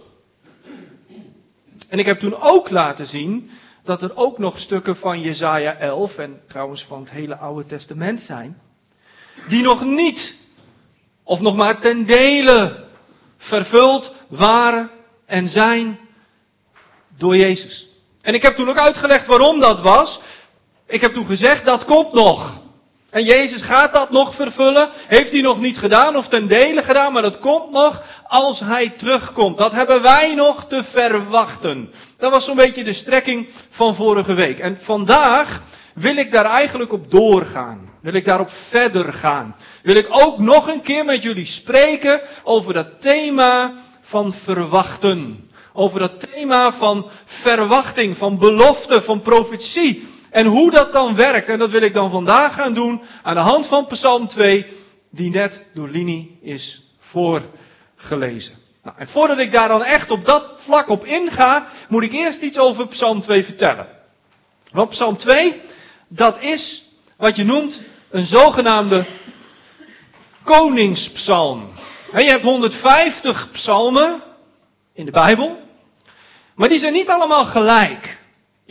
En ik heb toen ook laten zien dat er ook nog stukken van Jesaja 11, en trouwens van het hele Oude Testament zijn, die nog niet, of nog maar ten dele, vervuld waren en zijn door Jezus. En ik heb toen ook uitgelegd waarom dat was. Ik heb toen gezegd, dat komt nog. En Jezus gaat dat nog vervullen. Heeft hij nog niet gedaan of ten dele gedaan, maar dat komt nog als hij terugkomt. Dat hebben wij nog te verwachten. Dat was zo'n beetje de strekking van vorige week. En vandaag wil ik daar eigenlijk op doorgaan. Wil ik daarop verder gaan. Wil ik ook nog een keer met jullie spreken over dat thema van verwachten. Over dat thema van verwachting, van belofte, van profetie. En hoe dat dan werkt. En dat wil ik dan vandaag gaan doen aan de hand van Psalm 2, die net door Lini is voorgelezen. Nou, en voordat ik daar dan echt op dat vlak op inga, moet ik eerst iets over Psalm 2 vertellen. Want Psalm 2, dat is wat je noemt een zogenaamde koningspsalm. En je hebt 150 psalmen in de Bijbel, maar die zijn niet allemaal gelijk.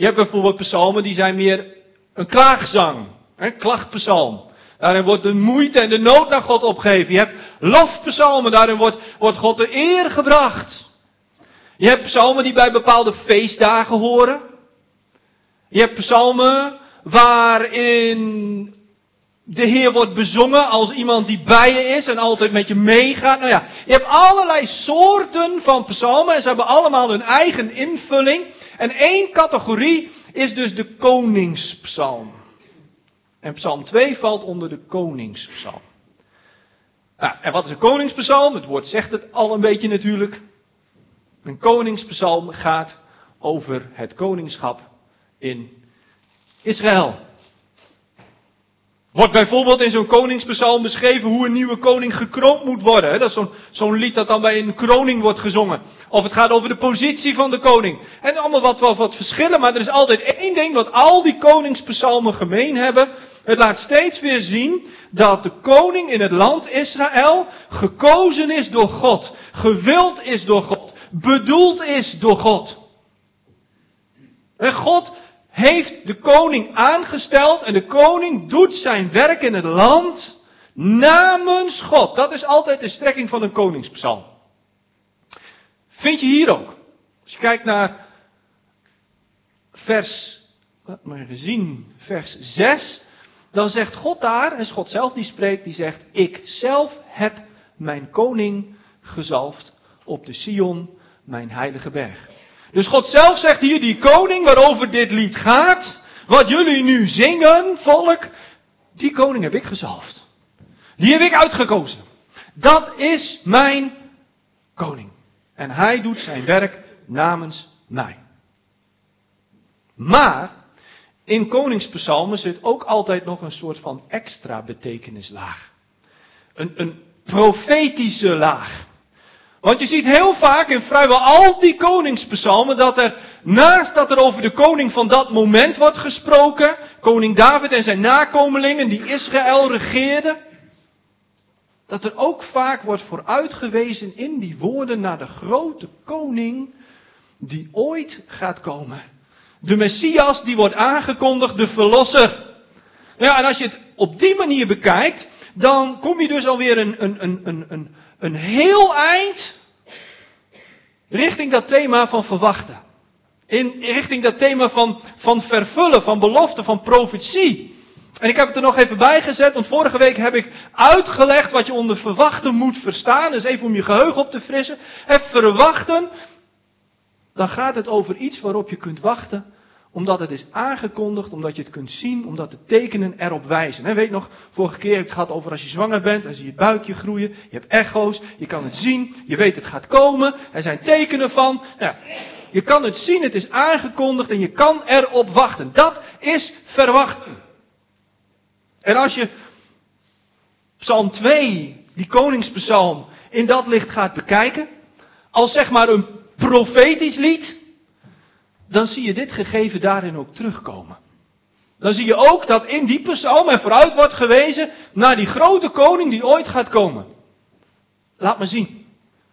Je hebt bijvoorbeeld psalmen die zijn meer een klaagzang. Klachtpsalm. Daarin wordt de moeite en de nood naar God opgegeven. Je hebt lofpsalmen, daarin wordt God de eer gebracht. Je hebt psalmen die bij bepaalde feestdagen horen. Je hebt psalmen waarin de Heer wordt bezongen als iemand die bij je is en altijd met je meegaat. Nou ja, je hebt allerlei soorten van psalmen en ze hebben allemaal hun eigen invulling. En één categorie is dus de koningspsalm. En psalm 2 valt onder de koningspsalm. Nou, en wat is een koningspsalm? Het woord zegt het al een beetje natuurlijk. Een koningspsalm gaat over het koningschap in Israël. Wordt bijvoorbeeld in zo'n koningspsalm beschreven hoe een nieuwe koning gekroond moet worden. Dat is zo'n lied dat dan bij een kroning wordt gezongen. Of het gaat over de positie van de koning. En allemaal wat verschillen, maar er is altijd één ding wat al die koningspsalmen gemeen hebben. Het laat steeds weer zien dat de koning in het land Israël gekozen is door God. Gewild is door God. Bedoeld is door God. En God heeft de koning aangesteld en de koning doet zijn werk in het land namens God. Dat is altijd de strekking van een koningspsalm. Vind je hier ook. Als je kijkt naar vers 6, dan zegt God daar, en is God zelf die spreekt, die zegt, ik zelf heb mijn koning gezalfd op de Sion, mijn heilige berg. Dus God zelf zegt hier, die koning waarover dit lied gaat, wat jullie nu zingen, volk, die koning heb ik gezalfd. Die heb ik uitgekozen. Dat is mijn koning. En hij doet zijn werk namens mij. Maar in koningspsalmen zit ook altijd nog een soort van extra betekenislaag. Een profetische laag. Want je ziet heel vaak in vrijwel al die koningspsalmen dat er, naast dat er over de koning van dat moment wordt gesproken, koning David en zijn nakomelingen die Israël regeerden, dat er ook vaak wordt vooruitgewezen in die woorden naar de grote koning die ooit gaat komen. De Messias die wordt aangekondigd, de verlosser. Nou ja, en als je het op die manier bekijkt, dan kom je dus alweer een heel eind richting dat thema van verwachten. Richting dat thema van vervullen, van belofte, van profetie. En ik heb het er nog even bij gezet, want vorige week heb ik uitgelegd wat je onder verwachten moet verstaan. Dus even om je geheugen op te frissen. Verwachten, dan gaat het over iets waarop je kunt wachten, omdat het is aangekondigd, omdat je het kunt zien, omdat de tekenen erop wijzen. En weet nog, vorige keer heb ik het gehad over als je zwanger bent, dan zie je het buikje groeien, je hebt echo's, je kan het zien, je weet het gaat komen, er zijn tekenen van. Ja, je kan het zien, het is aangekondigd en je kan erop wachten. Dat is verwachten. En als je Psalm 2, die koningspsalm, in dat licht gaat bekijken, als zeg maar een profetisch lied, dan zie je dit gegeven daarin ook terugkomen. Dan zie je ook dat in die psalm er vooruit wordt gewezen naar die grote koning die ooit gaat komen. Laat maar zien.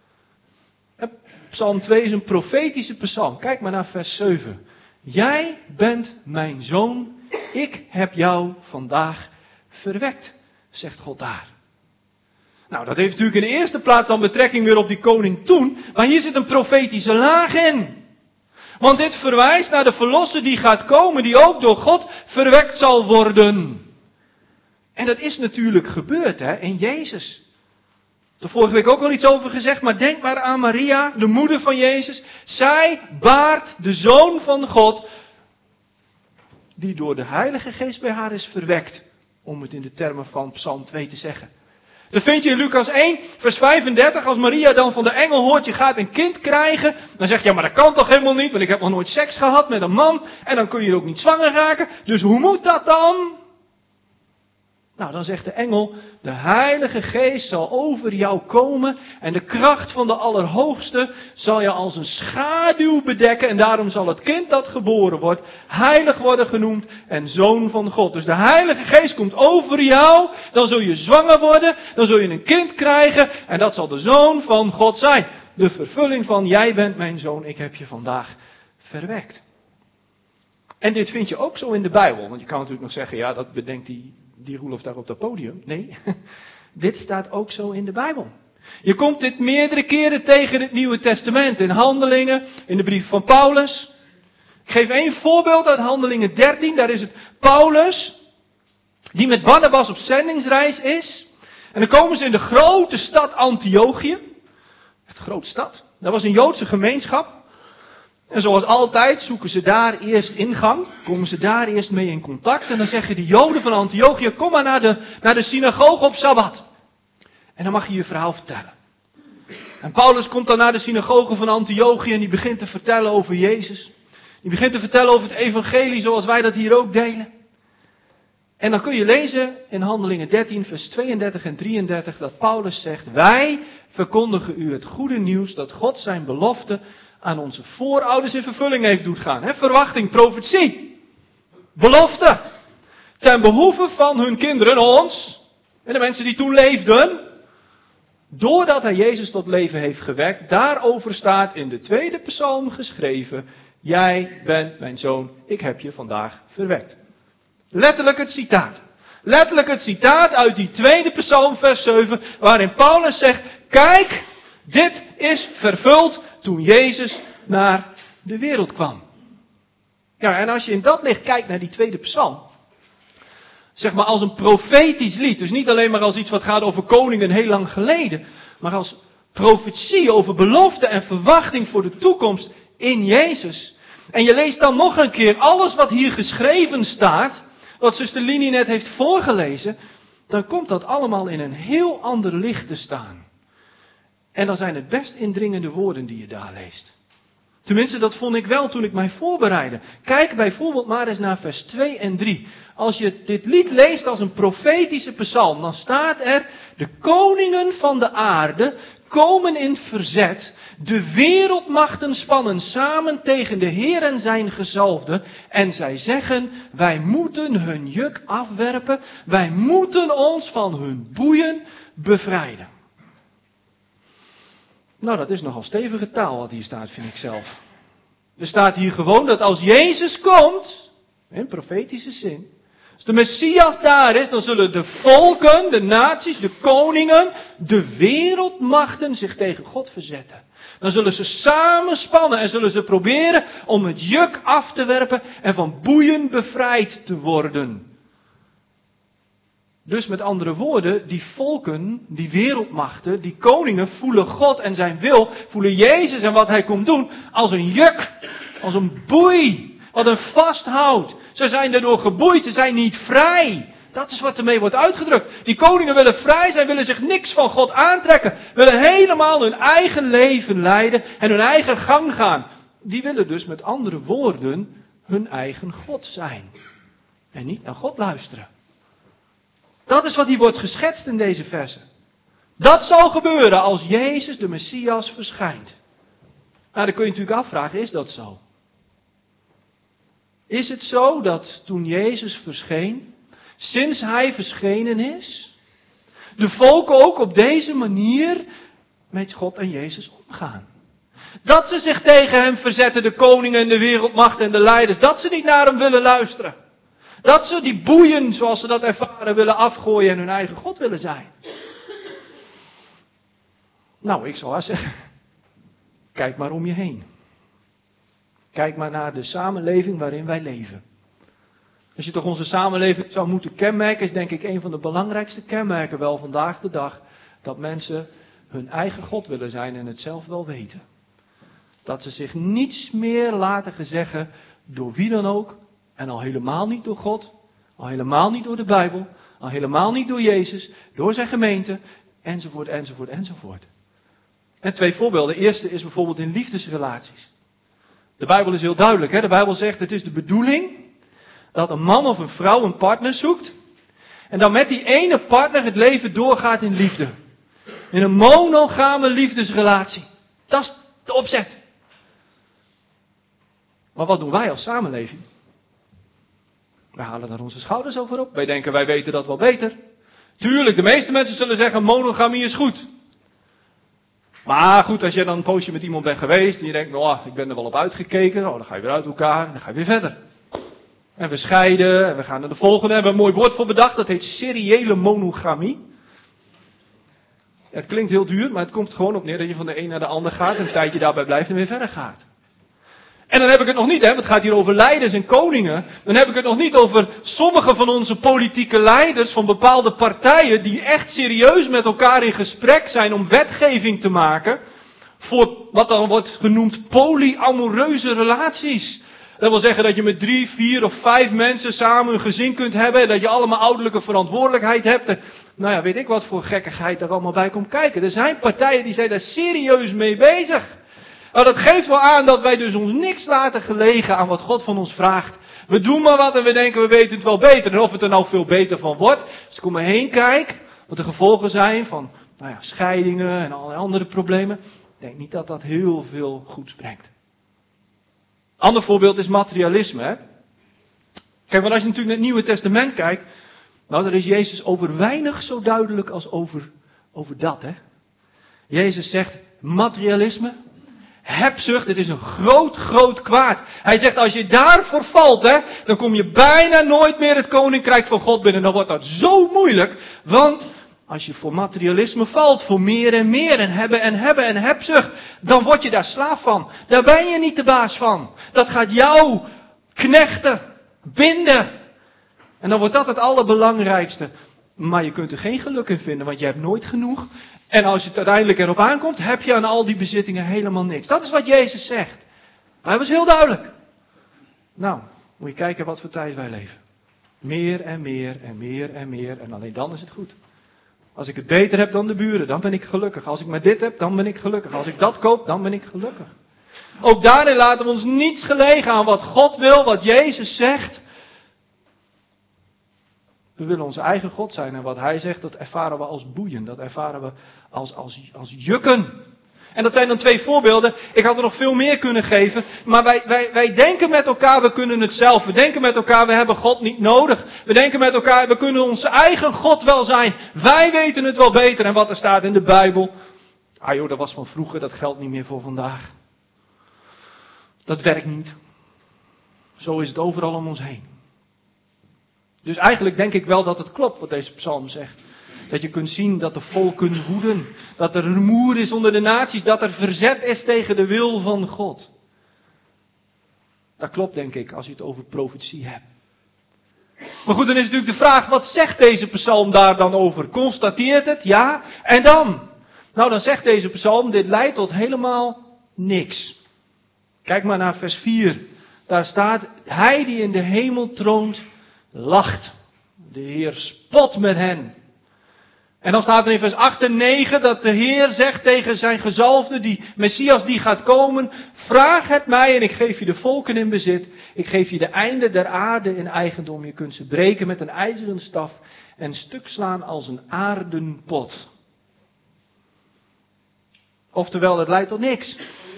Psalm 2 is een profetische psalm. Kijk maar naar vers 7. Jij bent mijn zoon, ik heb jou vandaag verwekt, zegt God daar. Nou, dat heeft natuurlijk in de eerste plaats dan betrekking weer op die koning toen, maar hier zit een profetische laag in. Want dit verwijst naar de verlosser die gaat komen, die ook door God verwekt zal worden. En dat is natuurlijk gebeurd, in Jezus. Er vorige week ook al iets over gezegd, maar denk maar aan Maria, de moeder van Jezus. Zij baart de Zoon van God, die door de Heilige Geest bij haar is verwekt. Om het in de termen van Psalm 2 te zeggen. Dat vind je in Lucas 1, vers 35. Als Maria dan van de engel hoort, je gaat een kind krijgen. Dan zegt je, ja, maar dat kan toch helemaal niet, want ik heb nog nooit seks gehad met een man. En dan kun je ook niet zwanger raken. Dus hoe moet dat dan? Nou, dan zegt de engel, de Heilige Geest zal over jou komen en de kracht van de Allerhoogste zal je als een schaduw bedekken en daarom zal het kind dat geboren wordt heilig worden genoemd en zoon van God. Dus de Heilige Geest komt over jou, dan zul je zwanger worden, dan zul je een kind krijgen en dat zal de Zoon van God zijn. De vervulling van jij bent mijn zoon, ik heb je vandaag verwekt. En dit vind je ook zo in de Bijbel. Want je kan natuurlijk nog zeggen, ja, dat bedenkt die Roelof daar op dat podium. Nee, dit staat ook zo in de Bijbel. Je komt dit meerdere keren tegen in het Nieuwe Testament. In Handelingen, in de brief van Paulus. Ik geef één voorbeeld uit Handelingen 13. Daar is het Paulus, die met Barnabas op zendingsreis is. En dan komen ze in de grote stad Antiochië. Echt een grote stad. Daar was een Joodse gemeenschap. En zoals altijd zoeken ze daar eerst ingang. Komen ze daar eerst mee in contact. En dan zeggen die Joden van Antiochië, kom maar naar de synagoge op Sabbat. En dan mag je je verhaal vertellen. En Paulus komt dan naar de synagoge van Antiochië en die begint te vertellen over Jezus. Die begint te vertellen over het evangelie zoals wij dat hier ook delen. En dan kun je lezen in Handelingen 13 vers 32 en 33 dat Paulus zegt, wij verkondigen u het goede nieuws dat God zijn belofte aan onze voorouders in vervulling heeft doen gaan. Verwachting, profetie, belofte. Ten behoeve van hun kinderen, ons en de mensen die toen leefden. Doordat hij Jezus tot leven heeft gewekt, daarover staat in de tweede psalm geschreven, jij bent mijn zoon, ik heb je vandaag verwekt. Letterlijk het citaat. Letterlijk het citaat uit die tweede psalm vers 7, waarin Paulus zegt, kijk, dit is vervuld toen Jezus naar de wereld kwam. Ja, en als je in dat licht kijkt naar die tweede psalm, zeg maar als een profetisch lied, dus niet alleen maar als iets wat gaat over koningen heel lang geleden, maar als profetie over belofte en verwachting voor de toekomst in Jezus. En je leest dan nog een keer alles wat hier geschreven staat, wat zuster Linie net heeft voorgelezen, dan komt dat allemaal in een heel ander licht te staan. En dan zijn het best indringende woorden die je daar leest. Tenminste, dat vond ik wel toen ik mij voorbereidde. Kijk bijvoorbeeld maar eens naar vers 2 en 3. Als je dit lied leest als een profetische psalm, dan staat er, de koningen van de aarde komen in verzet. De wereldmachten spannen samen tegen de Heer en zijn gezalfde. En zij zeggen, wij moeten hun juk afwerpen. Wij moeten ons van hun boeien bevrijden. Nou, dat is nogal stevige taal wat hier staat, vind ik zelf. Er staat hier gewoon dat als Jezus komt, in profetische zin, als de Messias daar is, dan zullen de volken, de naties, de koningen, de wereldmachten zich tegen God verzetten. Dan zullen ze samenspannen en zullen ze proberen om het juk af te werpen en van boeien bevrijd te worden. Dus met andere woorden, die volken, die wereldmachten, die koningen voelen God en zijn wil, voelen Jezus en wat hij komt doen als een juk, als een boei, wat hen vasthoudt. Ze zijn daardoor geboeid, ze zijn niet vrij. Dat is wat ermee wordt uitgedrukt. Die koningen willen vrij zijn, willen zich niks van God aantrekken, willen helemaal hun eigen leven leiden en hun eigen gang gaan. Die willen dus met andere woorden hun eigen God zijn. En niet naar God luisteren. Dat is wat hier wordt geschetst in deze versen. Dat zal gebeuren als Jezus de Messias verschijnt. Nou, dan kun je natuurlijk afvragen, is dat zo? Is het zo dat toen Jezus verscheen, sinds hij verschenen is, de volken ook op deze manier met God en Jezus omgaan? Dat ze zich tegen hem verzetten, de koningen en de wereldmachten en de leiders, dat ze niet naar hem willen luisteren. Dat ze die boeien, zoals ze dat ervaren, willen afgooien en hun eigen God willen zijn. Nou, ik zou haar zeggen, kijk maar om je heen. Kijk maar naar de samenleving waarin wij leven. Als je toch onze samenleving zou moeten kenmerken, is denk ik een van de belangrijkste kenmerken wel vandaag de dag, dat mensen hun eigen God willen zijn en het zelf wel weten. Dat ze zich niets meer laten gezeggen door wie dan ook, en al helemaal niet door God, al helemaal niet door de Bijbel, al helemaal niet door Jezus, door zijn gemeente, enzovoort, enzovoort, enzovoort. En 2 voorbeelden. De eerste is bijvoorbeeld in liefdesrelaties. De Bijbel is heel duidelijk, hè? De Bijbel zegt, het is de bedoeling dat een man of een vrouw een partner zoekt, en dan met die ene partner het leven doorgaat in liefde. In een monogame liefdesrelatie. Dat is de opzet. Maar wat doen wij als samenleving? Wij halen daar onze schouders over op. Wij denken, wij weten dat wel beter. Tuurlijk, de meeste mensen zullen zeggen, monogamie is goed. Maar goed, als je dan een poosje met iemand bent geweest en je denkt, nou, ik ben er wel op uitgekeken. Oh, dan ga je weer uit elkaar en dan ga je weer verder. En we scheiden en we gaan naar de volgende. We hebben een mooi woord voor bedacht, dat heet seriële monogamie. Ja, het klinkt heel duur, maar het komt gewoon op neer dat je van de een naar de ander gaat, een tijdje daarbij blijft en weer verder gaat. En dan heb ik het nog niet, want het gaat hier over leiders en koningen. Dan heb ik het nog niet over sommige van onze politieke leiders van bepaalde partijen die echt serieus met elkaar in gesprek zijn om wetgeving te maken voor wat dan wordt genoemd polyamoreuze relaties. Dat wil zeggen dat je met 3, 4 of 5 mensen samen een gezin kunt hebben en dat je allemaal ouderlijke verantwoordelijkheid hebt. En, nou ja, weet ik wat voor gekkigheid er allemaal bij komt kijken. Er zijn partijen die zijn daar serieus mee bezig. Nou, dat geeft wel aan dat wij dus ons niks laten gelegen aan wat God van ons vraagt. We doen maar wat en we denken we weten het wel beter. En of het er nou veel beter van wordt. Als ik om me heen kijk, wat de gevolgen zijn van scheidingen en allerlei andere problemen. Ik denk niet dat dat heel veel goeds brengt. Ander voorbeeld is materialisme. Hè? Kijk, want als je natuurlijk naar het Nieuwe Testament kijkt. Nou, daar is Jezus over weinig zo duidelijk als over dat. Hè? Jezus zegt, materialisme, hebzucht, dit is een groot kwaad. Hij zegt, als je daarvoor valt, hè, dan kom je bijna nooit meer het koninkrijk van God binnen. Dan wordt dat zo moeilijk, want als je voor materialisme valt, voor meer en hebben en hebzucht, dan word je daar slaaf van. Daar ben je niet de baas van. Dat gaat jou knechten, binden. En dan wordt dat het allerbelangrijkste. Maar je kunt er geen geluk in vinden, want je hebt nooit genoeg. En als het uiteindelijk erop aankomt, heb je aan al die bezittingen helemaal niks. Dat is wat Jezus zegt. Hij was heel duidelijk. Nou, moet je kijken wat voor tijd wij leven. Meer en meer. En alleen dan is het goed. Als ik het beter heb dan de buren, dan ben ik gelukkig. Als ik maar dit heb, dan ben ik gelukkig. Als ik dat koop, dan ben ik gelukkig. Ook daarin laten we ons niets gelegen aan wat God wil, wat Jezus zegt. We willen onze eigen God zijn en wat Hij zegt, dat ervaren we als boeien. Dat ervaren we als jukken. En dat zijn dan 2 voorbeelden. Ik had er nog veel meer kunnen geven. Maar wij denken met elkaar, we kunnen het zelf. We denken met elkaar, we hebben God niet nodig. We denken met elkaar, we kunnen onze eigen God wel zijn. Wij weten het wel beter. En wat er staat in de Bijbel. Ah joh, dat was van vroeger, dat geldt niet meer voor vandaag. Dat werkt niet. Zo is het overal om ons heen. Dus eigenlijk denk ik wel dat het klopt wat deze psalm zegt. Dat je kunt zien dat de volken woeden. Dat er rumoer is onder de naties. Dat er verzet is tegen de wil van God. Dat klopt denk ik als je het over profetie hebt. Maar goed, dan is natuurlijk de vraag, wat zegt deze psalm daar dan over? Constateert het? Ja. En dan? Nou, dan zegt deze psalm, dit leidt tot helemaal niks. Kijk maar naar vers 4. Daar staat, hij die in de hemel troont, lacht. De Heer spot met hen. En dan staat er in vers 8 en 9 dat de Heer zegt tegen zijn gezalfde, die Messias die gaat komen, vraag het mij en ik geef je de volken in bezit. Ik geef je de einden der aarde in eigendom. Je kunt ze breken met een ijzeren staf en stuk slaan als een aardenpot. Oftewel, het leidt tot niks.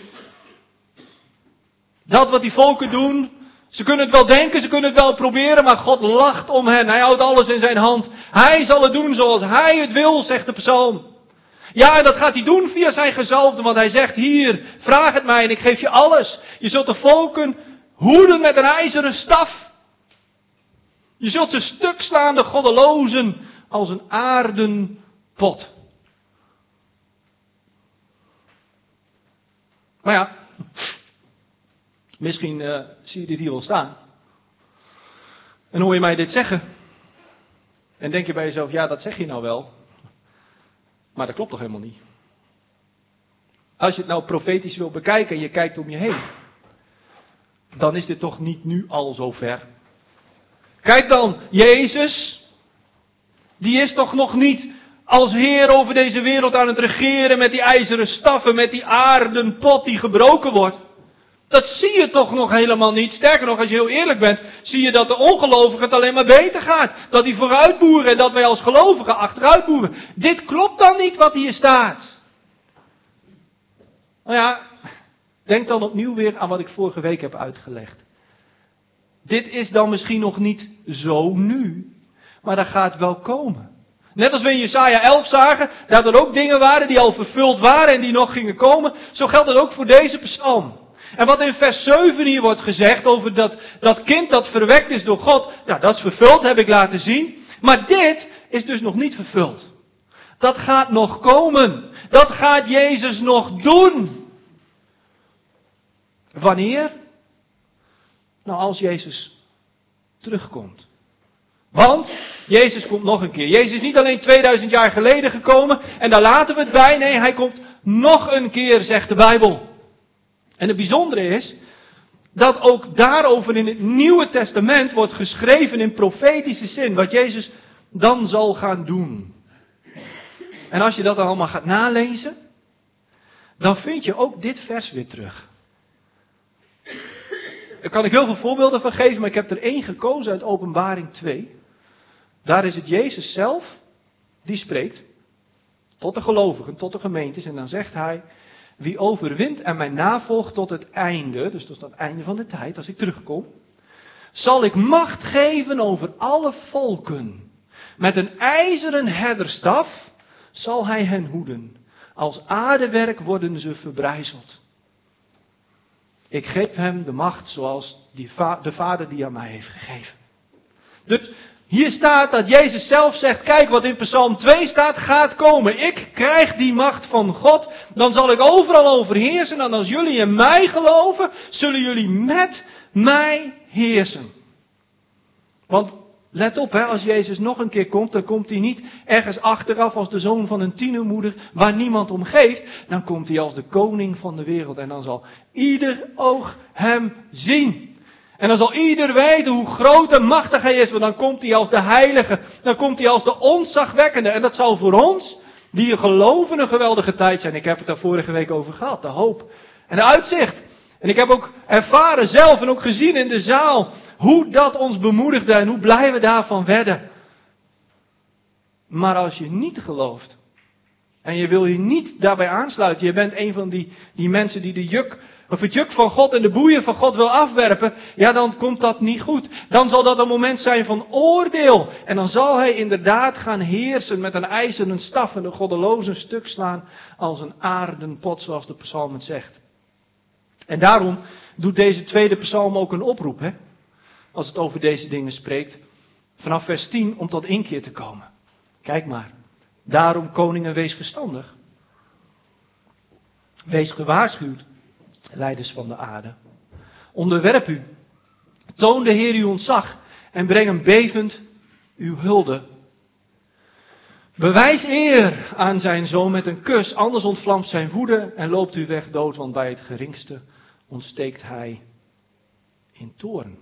Dat wat die volken doen, ze kunnen het wel denken, ze kunnen het wel proberen, maar God lacht om hen. Hij houdt alles in zijn hand. Hij zal het doen zoals hij het wil, zegt de psalm. Ja, en dat gaat hij doen via zijn gezalfde, want hij zegt hier, vraag het mij en ik geef je alles. Je zult de volken hoeden met een ijzeren staf. Je zult ze stuk slaan, de goddelozen, als een aardenpot. Maar ja, misschien zie je dit hier wel staan. En hoor je mij dit zeggen. En denk je bij jezelf, ja, dat zeg je nou wel. Maar dat klopt toch helemaal niet. Als je het nou profetisch wil bekijken en je kijkt om je heen. Dan is dit toch niet nu al zo ver. Kijk dan, Jezus. Die is toch nog niet als Heer over deze wereld aan het regeren met die ijzeren staffen, met die aardenpot die gebroken wordt. Dat zie je toch nog helemaal niet. Sterker nog, als je heel eerlijk bent, zie je dat de ongelovigen het alleen maar beter gaat. Dat die vooruit boeren en dat wij als gelovigen achteruit boeren. Dit klopt dan niet wat hier staat. Nou ja, denk dan opnieuw weer aan wat ik vorige week heb uitgelegd. Dit is dan misschien nog niet zo nu, maar dat gaat wel komen. Net als we in Jesaja 11 zagen, dat er ook dingen waren die al vervuld waren en die nog gingen komen. Zo geldt het ook voor deze psalm. En wat in vers 7 hier wordt gezegd over dat kind dat verwekt is door God, nou dat is vervuld, heb ik laten zien. Maar dit is dus nog niet vervuld. Dat gaat nog komen. Dat gaat Jezus nog doen. Wanneer? Nou, als Jezus terugkomt. Want Jezus komt nog een keer. Jezus is niet alleen 2000 jaar geleden gekomen en daar laten we het bij. Nee, hij komt nog een keer, zegt de Bijbel. En het bijzondere is dat ook daarover in het Nieuwe Testament wordt geschreven in profetische zin. Wat Jezus dan zal gaan doen. En als je dat dan allemaal gaat nalezen, dan vind je ook dit vers weer terug. Daar kan ik heel veel voorbeelden van geven, maar ik heb er één gekozen uit Openbaring 2. Daar is het Jezus zelf die spreekt tot de gelovigen, tot de gemeentes. En dan zegt hij, wie overwint en mij navolgt tot het einde, dus tot het einde van de tijd, als ik terugkom, zal ik macht geven over alle volken. Met een ijzeren herderstaf zal hij hen hoeden. Als aardewerk worden ze verbrijzeld. Ik geef hem de macht zoals de Vader die aan mij heeft gegeven. Dus hier staat dat Jezus zelf zegt, kijk wat in Psalm 2 staat, gaat komen. Ik krijg die macht van God, dan zal ik overal overheersen. En als jullie in mij geloven, zullen jullie met mij heersen. Want let op, als Jezus nog een keer komt, dan komt hij niet ergens achteraf als de zoon van een tienermoeder waar niemand om geeft. Dan komt hij als de koning van de wereld en dan zal ieder oog hem zien. En dan zal ieder weten hoe groot en machtig hij is, want dan komt hij als de heilige, dan komt hij als de ontzagwekkende. En dat zal voor ons, die geloven, een geweldige tijd zijn. Ik heb het daar vorige week over gehad, de hoop en de uitzicht. En ik heb ook ervaren zelf en ook gezien in de zaal hoe dat ons bemoedigde en hoe blij we daarvan werden. Maar als je niet gelooft en je wil je niet daarbij aansluiten, je bent een van die mensen die het juk van God en de boeien van God wil afwerpen, ja dan komt dat niet goed. Dan zal dat een moment zijn van oordeel. En dan zal hij inderdaad gaan heersen met een ijzeren staf en de goddelozen stuk slaan als een aardenpot, zoals de psalm het zegt. En daarom doet deze tweede psalm ook een oproep, als het over deze dingen spreekt, vanaf vers 10 om tot inkeer te komen. Kijk maar, daarom koningen wees verstandig. Wees gewaarschuwd, leiders van de aarde. Onderwerp u, toon de Heer uw ontzag en breng hem bevend uw hulde. Bewijs eer aan zijn zoon met een kus, anders ontvlamt zijn woede en loopt u weg dood, want bij het geringste ontsteekt hij in toorn.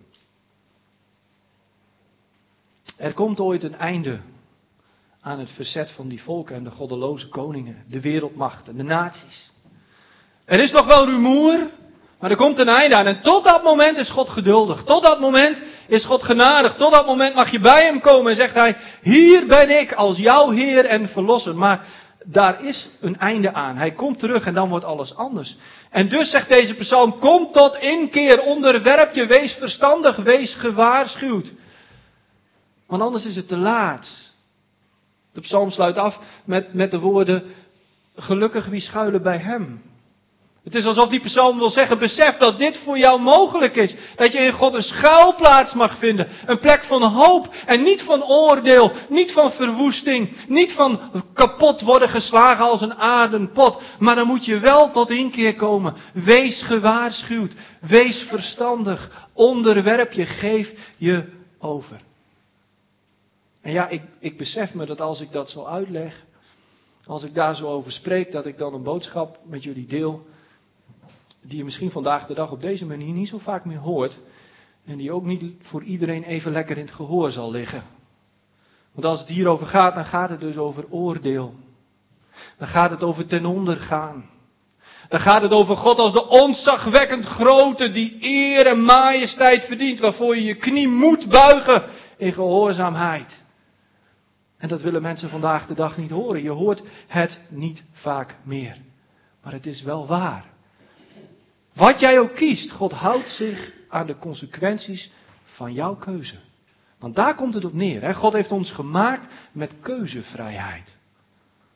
Er komt ooit een einde aan het verzet van die volken en de goddeloze koningen, de wereldmachten, de naties. Er is nog wel rumoer, maar er komt een einde aan. En tot dat moment is God geduldig. Tot dat moment is God genadig. Tot dat moment mag je bij hem komen en zegt hij, hier ben ik als jouw Heer en Verlosser. Maar daar is een einde aan. Hij komt terug en dan wordt alles anders. En dus zegt deze psalm, kom tot inkeer, onderwerp je, wees verstandig, wees gewaarschuwd. Want anders is het te laat. De psalm sluit af met de woorden, gelukkig wie schuilen bij hem. Het is alsof die psalm wil zeggen, besef dat dit voor jou mogelijk is. Dat je in God een schuilplaats mag vinden. Een plek van hoop en niet van oordeel, niet van verwoesting, niet van kapot worden geslagen als een aardenpot. Maar dan moet je wel tot inkeer komen. Wees gewaarschuwd, wees verstandig, onderwerp je, geef je over. En ja, ik besef me dat als ik dat zo uitleg, als ik daar zo over spreek, dat ik dan een boodschap met jullie deel, die je misschien vandaag de dag op deze manier niet zo vaak meer hoort. En die ook niet voor iedereen even lekker in het gehoor zal liggen. Want als het hierover gaat, dan gaat het dus over oordeel. Dan gaat het over ten ondergaan. Dan gaat het over God als de ontzagwekkend grote die eer en majesteit verdient. Waarvoor je je knie moet buigen in gehoorzaamheid. En dat willen mensen vandaag de dag niet horen. Je hoort het niet vaak meer. Maar het is wel waar. Wat jij ook kiest, God houdt zich aan de consequenties van jouw keuze. Want daar komt het op neer. Hè? God heeft ons gemaakt met keuzevrijheid.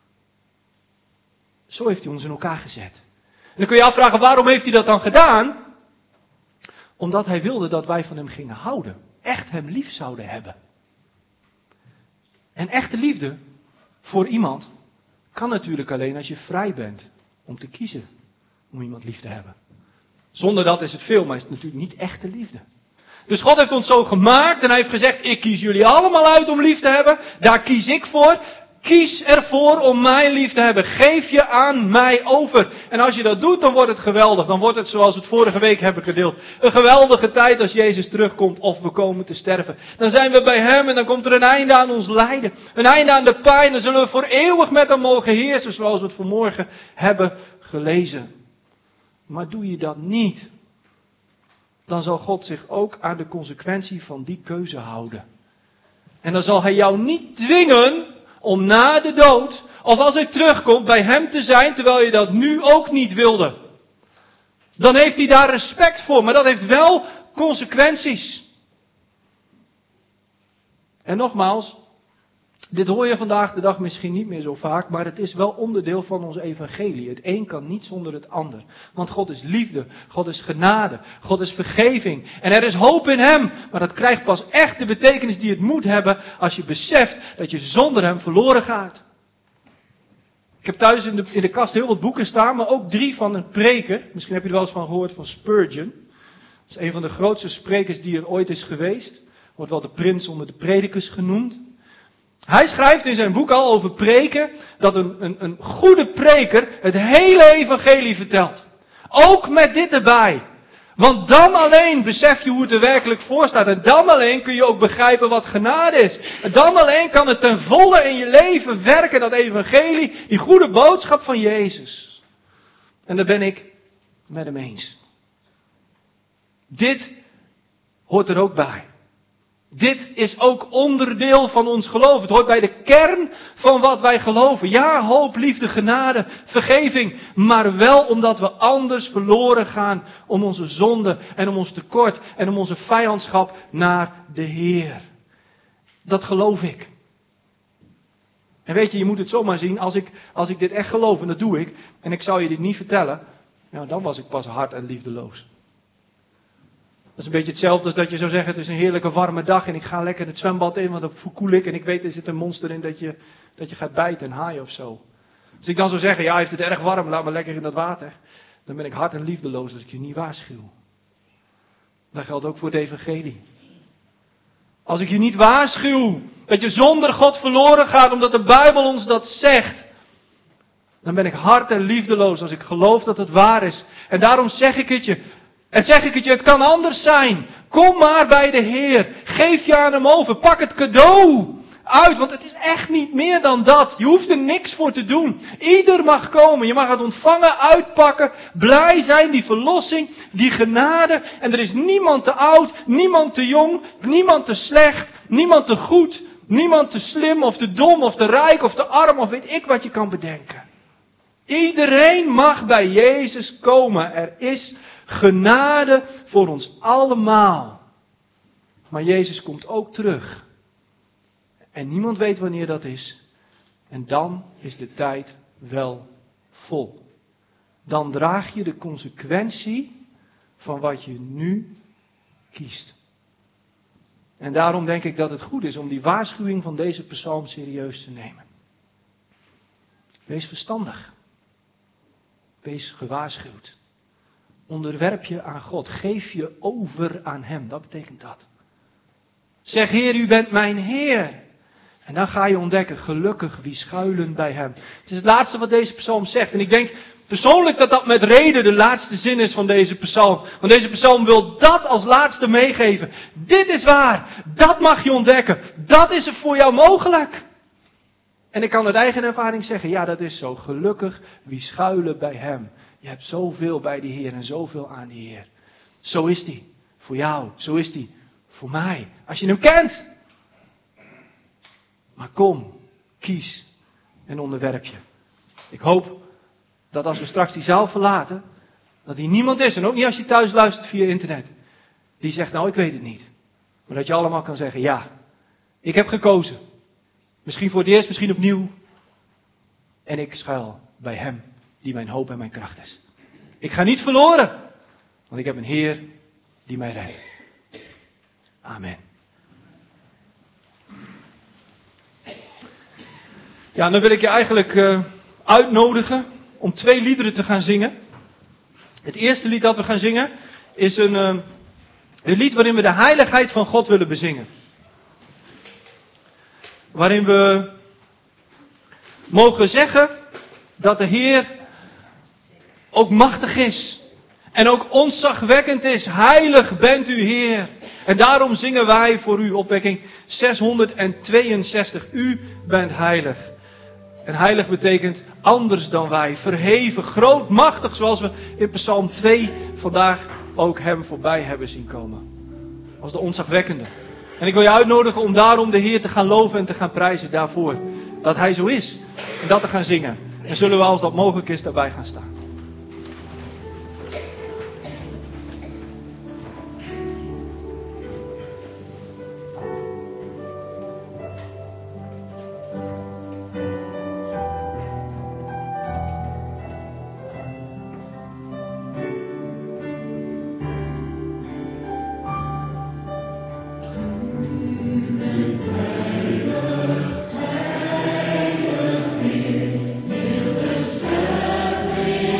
Zo heeft hij ons in elkaar gezet. En dan kun je afvragen, waarom heeft hij dat dan gedaan? Omdat hij wilde dat wij van hem gingen houden. Echt hem lief zouden hebben. En echte liefde voor iemand kan natuurlijk alleen als je vrij bent om te kiezen om iemand lief te hebben. Zonder dat is het veel, maar is het natuurlijk niet echte liefde. Dus God heeft ons zo gemaakt en hij heeft gezegd, ik kies jullie allemaal uit om lief te hebben. Daar kies ik voor. Kies ervoor om mij lief te hebben. Geef je aan mij over. En als je dat doet, dan wordt het geweldig. Dan wordt het zoals we het vorige week hebben gedeeld. Een geweldige tijd als Jezus terugkomt of we komen te sterven. Dan zijn we bij hem en dan komt er een einde aan ons lijden. Een einde aan de pijn. Dan zullen we voor eeuwig met hem mogen heersen zoals we het vanmorgen hebben gelezen. Maar doe je dat niet, dan zal God zich ook aan de consequentie van die keuze houden. En dan zal hij jou niet dwingen om na de dood, of als hij terugkomt, bij hem te zijn, terwijl je dat nu ook niet wilde. Dan heeft hij daar respect voor, maar dat heeft wel consequenties. En nogmaals, dit hoor je vandaag de dag misschien niet meer zo vaak, maar het is wel onderdeel van ons evangelie. Het een kan niet zonder het ander. Want God is liefde, God is genade, God is vergeving. En er is hoop in hem, maar dat krijgt pas echt de betekenis die het moet hebben als je beseft dat je zonder hem verloren gaat. Ik heb thuis in de kast heel wat boeken staan, maar ook 3 van een preker. Misschien heb je er wel eens van gehoord, van Spurgeon. Dat is een van de grootste sprekers die er ooit is geweest. Wordt wel de prins onder de predikers genoemd. Hij schrijft in zijn boek al over preken, dat een goede preker het hele evangelie vertelt. Ook met dit erbij. Want dan alleen besef je hoe het er werkelijk voor staat. En dan alleen kun je ook begrijpen wat genade is. En dan alleen kan het ten volle in je leven werken, dat evangelie, die goede boodschap van Jezus. En daar ben ik met hem eens. Dit hoort er ook bij. Dit is ook onderdeel van ons geloof. Het hoort bij de kern van wat wij geloven. Ja, hoop, liefde, genade, vergeving. Maar wel omdat we anders verloren gaan om onze zonde en om ons tekort en om onze vijandschap naar de Heer. Dat geloof ik. En weet je, je moet het zomaar zien, als ik dit echt geloof, en dat doe ik, en ik zou je dit niet vertellen, nou, dan was ik pas hard en liefdeloos. Dat is een beetje hetzelfde als dat je zou zeggen, het is een heerlijke warme dag en ik ga lekker het zwembad in, want dan verkoel ik en ik weet er zit een monster in dat je gaat bijten en haaien of zo. Als ik dan zou zeggen, ja, heeft het erg warm, laat me lekker in dat water. Dan ben ik hard en liefdeloos als ik je niet waarschuw. Dat geldt ook voor het evangelie. Als ik je niet waarschuw dat je zonder God verloren gaat, omdat de Bijbel ons dat zegt, dan ben ik hard en liefdeloos als ik geloof dat het waar is. En daarom zeg ik het je. En zeg ik het je, het kan anders zijn. Kom maar bij de Heer. Geef je aan hem over. Pak het cadeau uit, want het is echt niet meer dan dat. Je hoeft er niks voor te doen. Ieder mag komen. Je mag het ontvangen, uitpakken, blij zijn, die verlossing, die genade. En er is niemand te oud, niemand te jong, niemand te slecht, niemand te goed, niemand te slim of te dom of te rijk of te arm of weet ik wat je kan bedenken. Iedereen mag bij Jezus komen. Er is genade voor ons allemaal. Maar Jezus komt ook terug. En niemand weet wanneer dat is. En dan is de tijd wel vol. Dan draag je de consequentie van wat je nu kiest. En daarom denk ik dat het goed is om die waarschuwing van deze psalm serieus te nemen. Wees verstandig. Wees gewaarschuwd. Onderwerp je aan God. Geef je over aan hem. Dat betekent dat. Zeg, Heer, u bent mijn Heer. En dan ga je ontdekken, gelukkig wie schuilen bij hem. Het is het laatste wat deze psalm zegt. En ik denk persoonlijk dat dat met reden de laatste zin is van deze psalm. Want deze psalm wil dat als laatste meegeven. Dit is waar. Dat mag je ontdekken. Dat is er voor jou mogelijk. En ik kan uit eigen ervaring zeggen, ja, dat is zo. Gelukkig wie schuilen bij hem. Je hebt zoveel bij die Heer en zoveel aan die Heer. Zo is die voor jou. Zo is die voor mij. Als je hem kent. Maar kom, kies en onderwerp je. Ik hoop dat als we straks die zaal verlaten, dat hier niemand is. En ook niet als je thuis luistert via internet. Die zegt, nou, ik weet het niet. Maar dat je allemaal kan zeggen, ja, ik heb gekozen. Misschien voor het eerst, misschien opnieuw. En ik schuil bij hem die mijn hoop en mijn kracht is. Ik ga niet verloren. Want ik heb een Heer die mij redt. Amen. Ja, dan wil ik je eigenlijk uitnodigen om 2 liederen te gaan zingen. Het eerste lied dat we gaan zingen is een lied waarin we de heiligheid van God willen bezingen. Waarin we mogen zeggen dat de Heer ook machtig is. En ook ontzagwekkend is. Heilig bent u, Heer. En daarom zingen wij voor u opwekking 662. U bent heilig. En heilig betekent anders dan wij. Verheven, groot, machtig, zoals we in Psalm 2 vandaag ook hem voorbij hebben zien komen. Als de ontzagwekkende. En ik wil je uitnodigen om daarom de Heer te gaan loven en te gaan prijzen daarvoor. Dat hij zo is. En dat te gaan zingen. En zullen we als dat mogelijk is daarbij gaan staan. Heilig,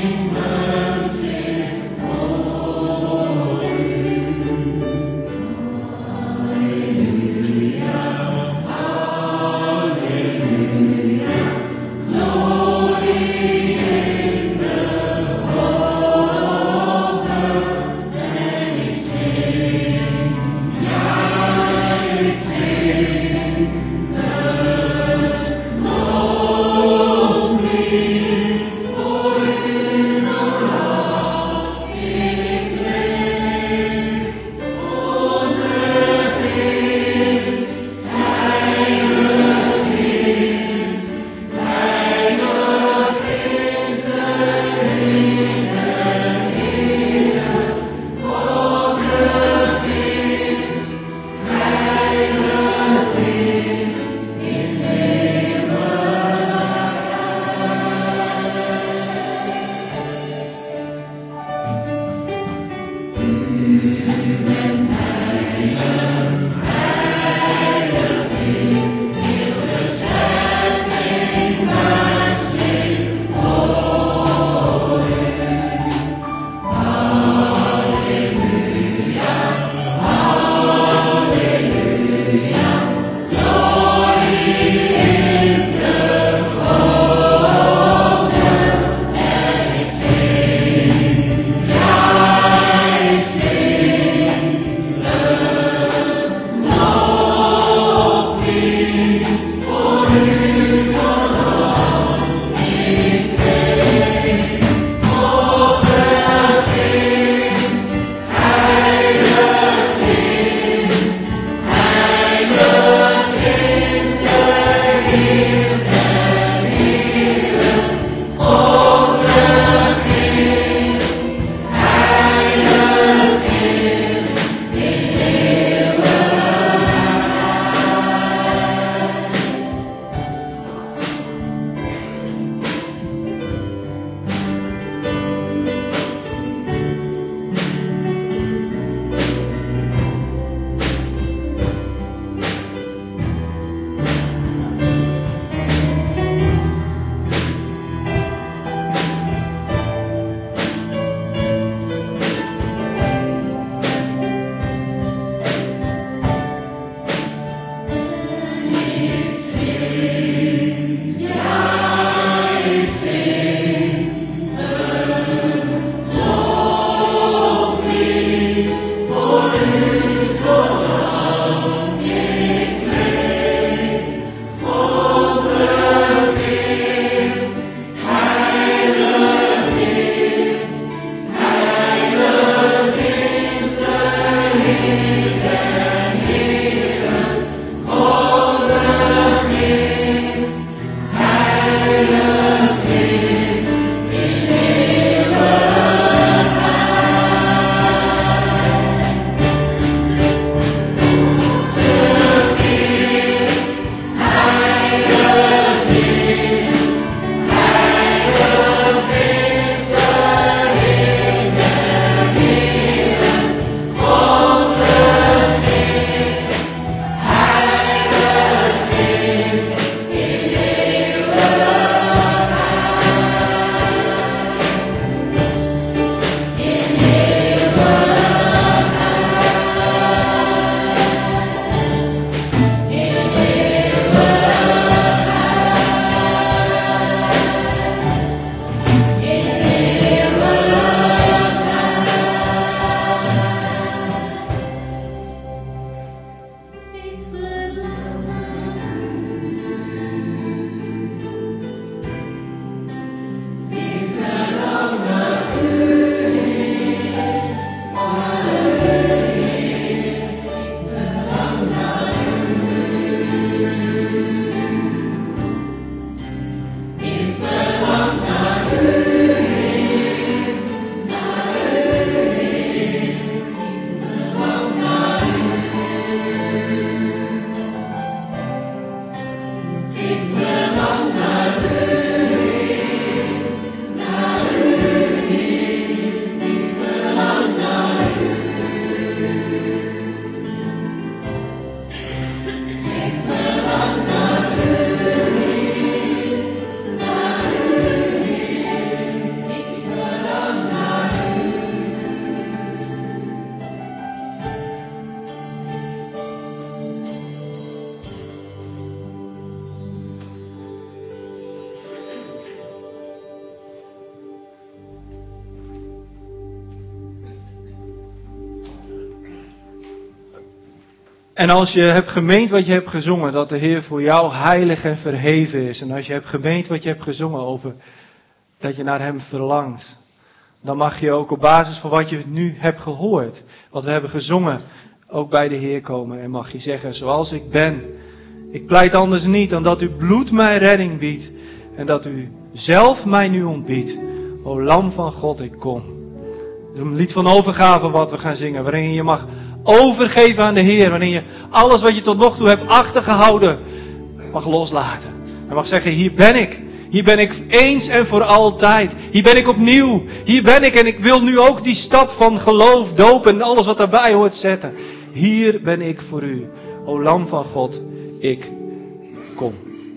En als je hebt gemeend wat je hebt gezongen, dat de Heer voor jou heilig en verheven is. En als je hebt gemeend wat je hebt gezongen over dat je naar Hem verlangt. Dan mag je ook op basis van wat je nu hebt gehoord, wat we hebben gezongen, ook bij de Heer komen. En mag je zeggen, zoals ik ben. Ik pleit anders niet dan dat uw bloed mij redding biedt. En dat u zelf mij nu ontbiedt. O Lam van God, ik kom. Het is een lied van overgave wat we gaan zingen. Waarin je mag overgeven aan de Heer. Waarin je alles wat je tot nog toe hebt achtergehouden mag loslaten. En mag zeggen, hier ben ik. Hier ben ik eens en voor altijd. Hier ben ik opnieuw. Hier ben ik en ik wil nu ook die stap van geloof, doop en alles wat daarbij hoort zetten. Hier ben ik voor u. O Lam van God, ik kom.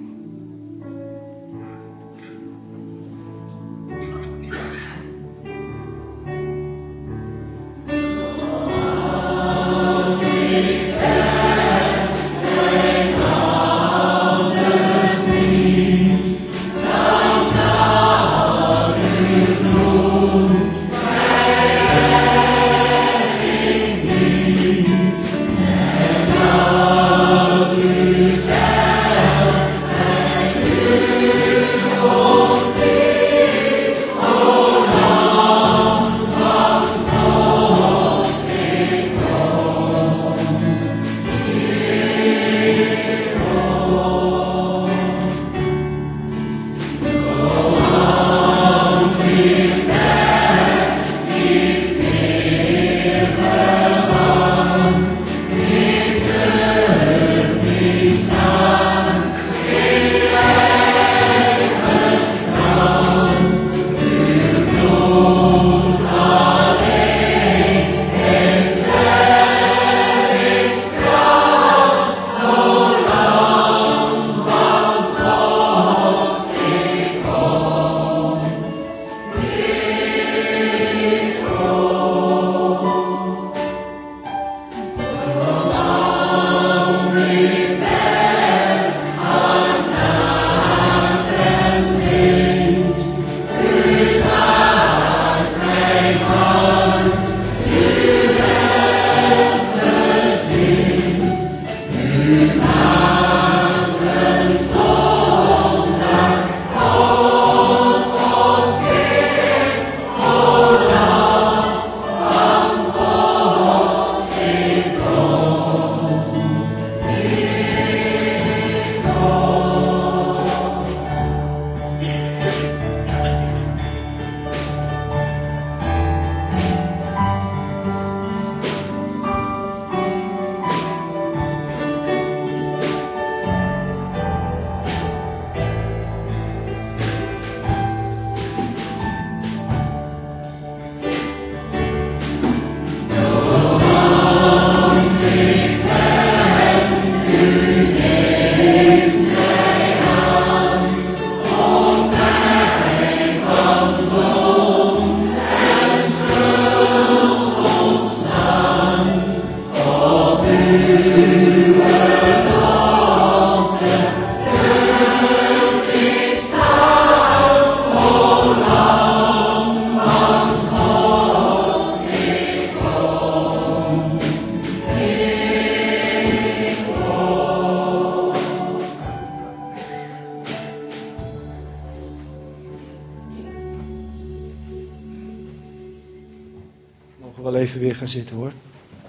Even weer gaan zitten hoor.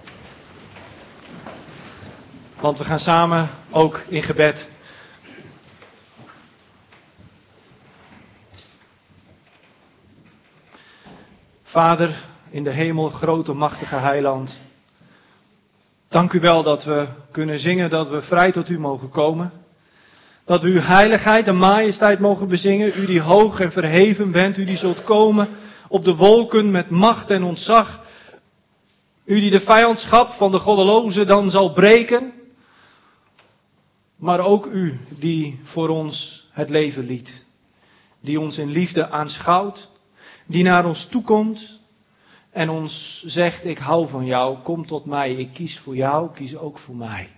Want we gaan samen ook in gebed. Vader in de hemel, grote machtige heiland. Dank u wel dat we kunnen zingen, dat we vrij tot u mogen komen. Dat we uw heiligheid en majesteit mogen bezingen. U die hoog en verheven bent, u die zult komen op de wolken met macht en ontzag. U die de vijandschap van de goddelozen dan zal breken. Maar ook u die voor ons het leven liet. Die ons in liefde aanschouwt. Die naar ons toekomt. En ons zegt, ik hou van jou, kom tot mij. Ik kies voor jou, kies ook voor mij.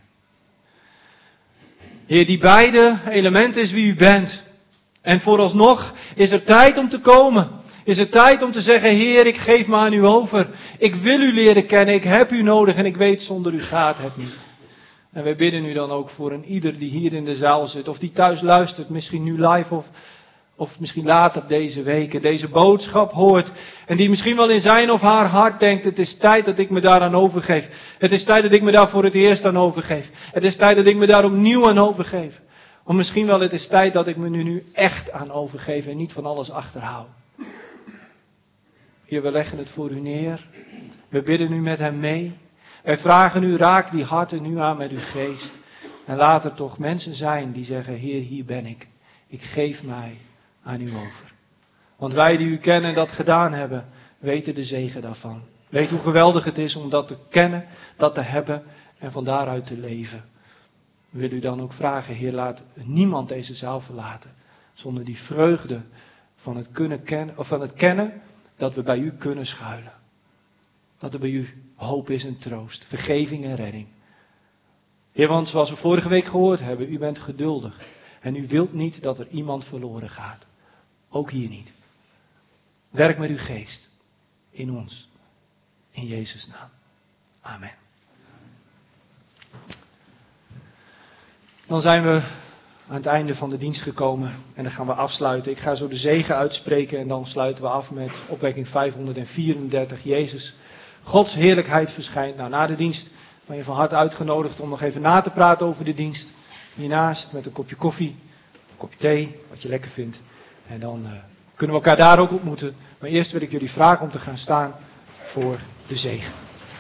Heer, die beide elementen is wie u bent. En vooralsnog is er tijd om te komen. Is het tijd om te zeggen, Heer, ik geef me aan u over. Ik wil u leren kennen, ik heb u nodig en ik weet zonder u gaat het niet. En wij bidden u dan ook voor een ieder die hier in de zaal zit, of die thuis luistert, misschien nu live of misschien later deze week, deze boodschap hoort. En die misschien wel in zijn of haar hart denkt, het is tijd dat ik me daaraan overgeef. Het is tijd dat ik me daar voor het eerst aan overgeef. Het is tijd dat ik me daar opnieuw aan overgeef. Of misschien wel, het is tijd dat ik me nu echt aan overgeef en niet van alles achterhoud. Heer, we leggen het voor u neer. We bidden u met hem mee. Wij vragen u, raak die harten nu aan met uw geest. En laat er toch mensen zijn die zeggen, Heer, hier ben ik. Ik geef mij aan u over. Want wij die u kennen en dat gedaan hebben, weten de zegen daarvan. Weet hoe geweldig het is om dat te kennen, dat te hebben en van daaruit te leven. Wil u dan ook vragen, Heer, laat niemand deze zaal verlaten zonder die vreugde van het kunnen kennen, of van het kennen dat we bij u kunnen schuilen. Dat er bij u hoop is en troost, vergeving en redding. Heer, want zoals we vorige week gehoord hebben, u bent geduldig. En u wilt niet dat er iemand verloren gaat. Ook hier niet. Werk met uw geest in ons. In Jezus' naam. Amen. Dan zijn we aan het einde van de dienst gekomen en dan gaan we afsluiten. Ik ga zo de zegen uitspreken en dan sluiten we af met opwekking 534. Jezus, Gods heerlijkheid verschijnt. Nou, na de dienst ben je van harte uitgenodigd om nog even na te praten over de dienst. Hiernaast met een kopje koffie, een kopje thee, wat je lekker vindt. En dan kunnen we elkaar daar ook ontmoeten. Maar eerst wil ik jullie vragen om te gaan staan voor de zegen.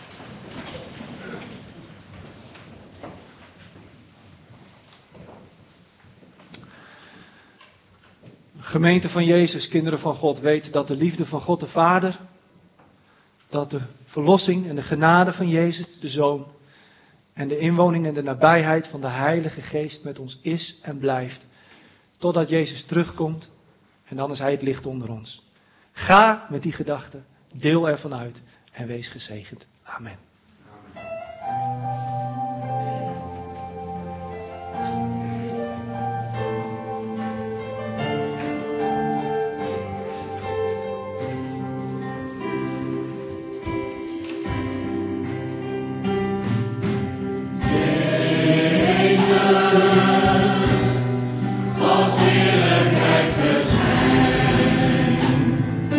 Gemeente van Jezus, kinderen van God, weet dat de liefde van God de Vader, dat de verlossing en de genade van Jezus, de Zoon, en de inwoning en de nabijheid van de Heilige Geest met ons is en blijft, totdat Jezus terugkomt en dan is Hij het licht onder ons. Ga met die gedachten, deel ervan uit en wees gezegend. Amen.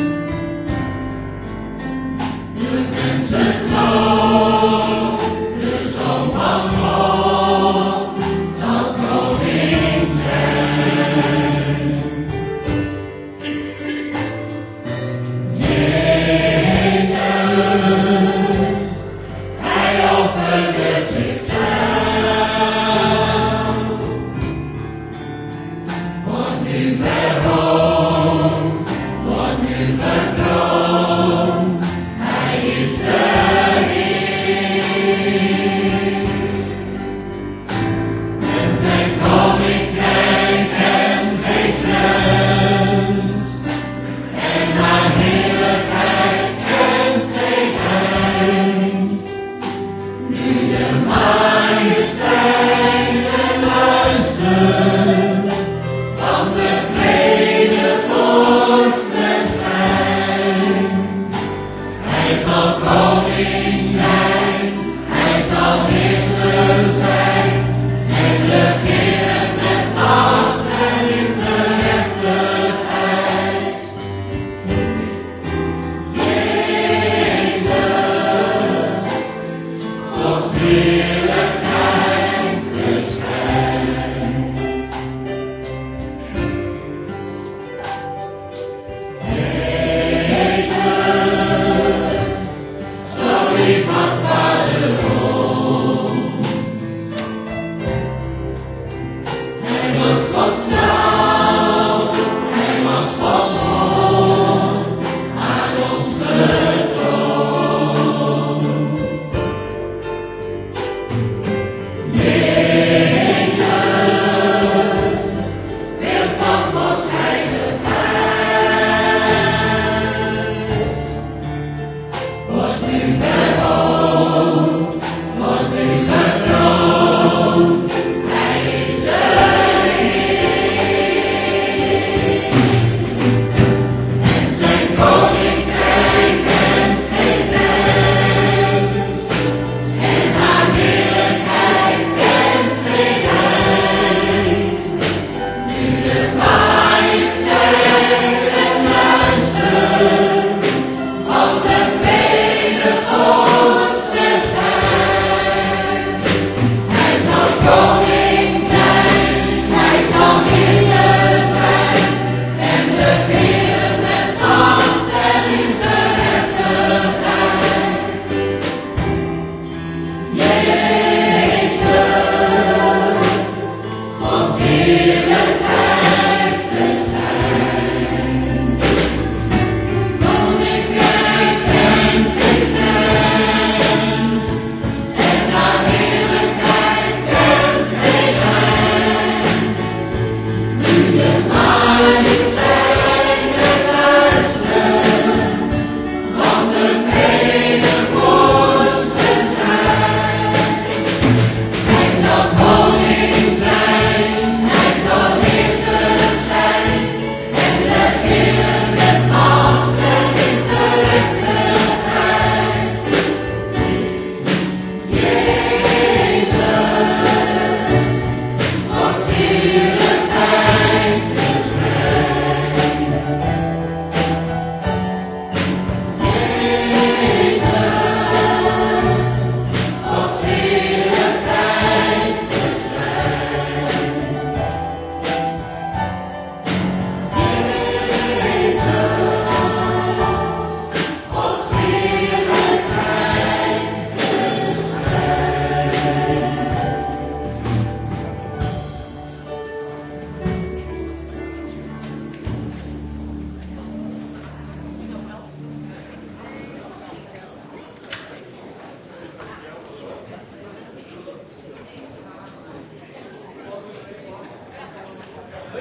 You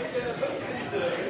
ik heus niet.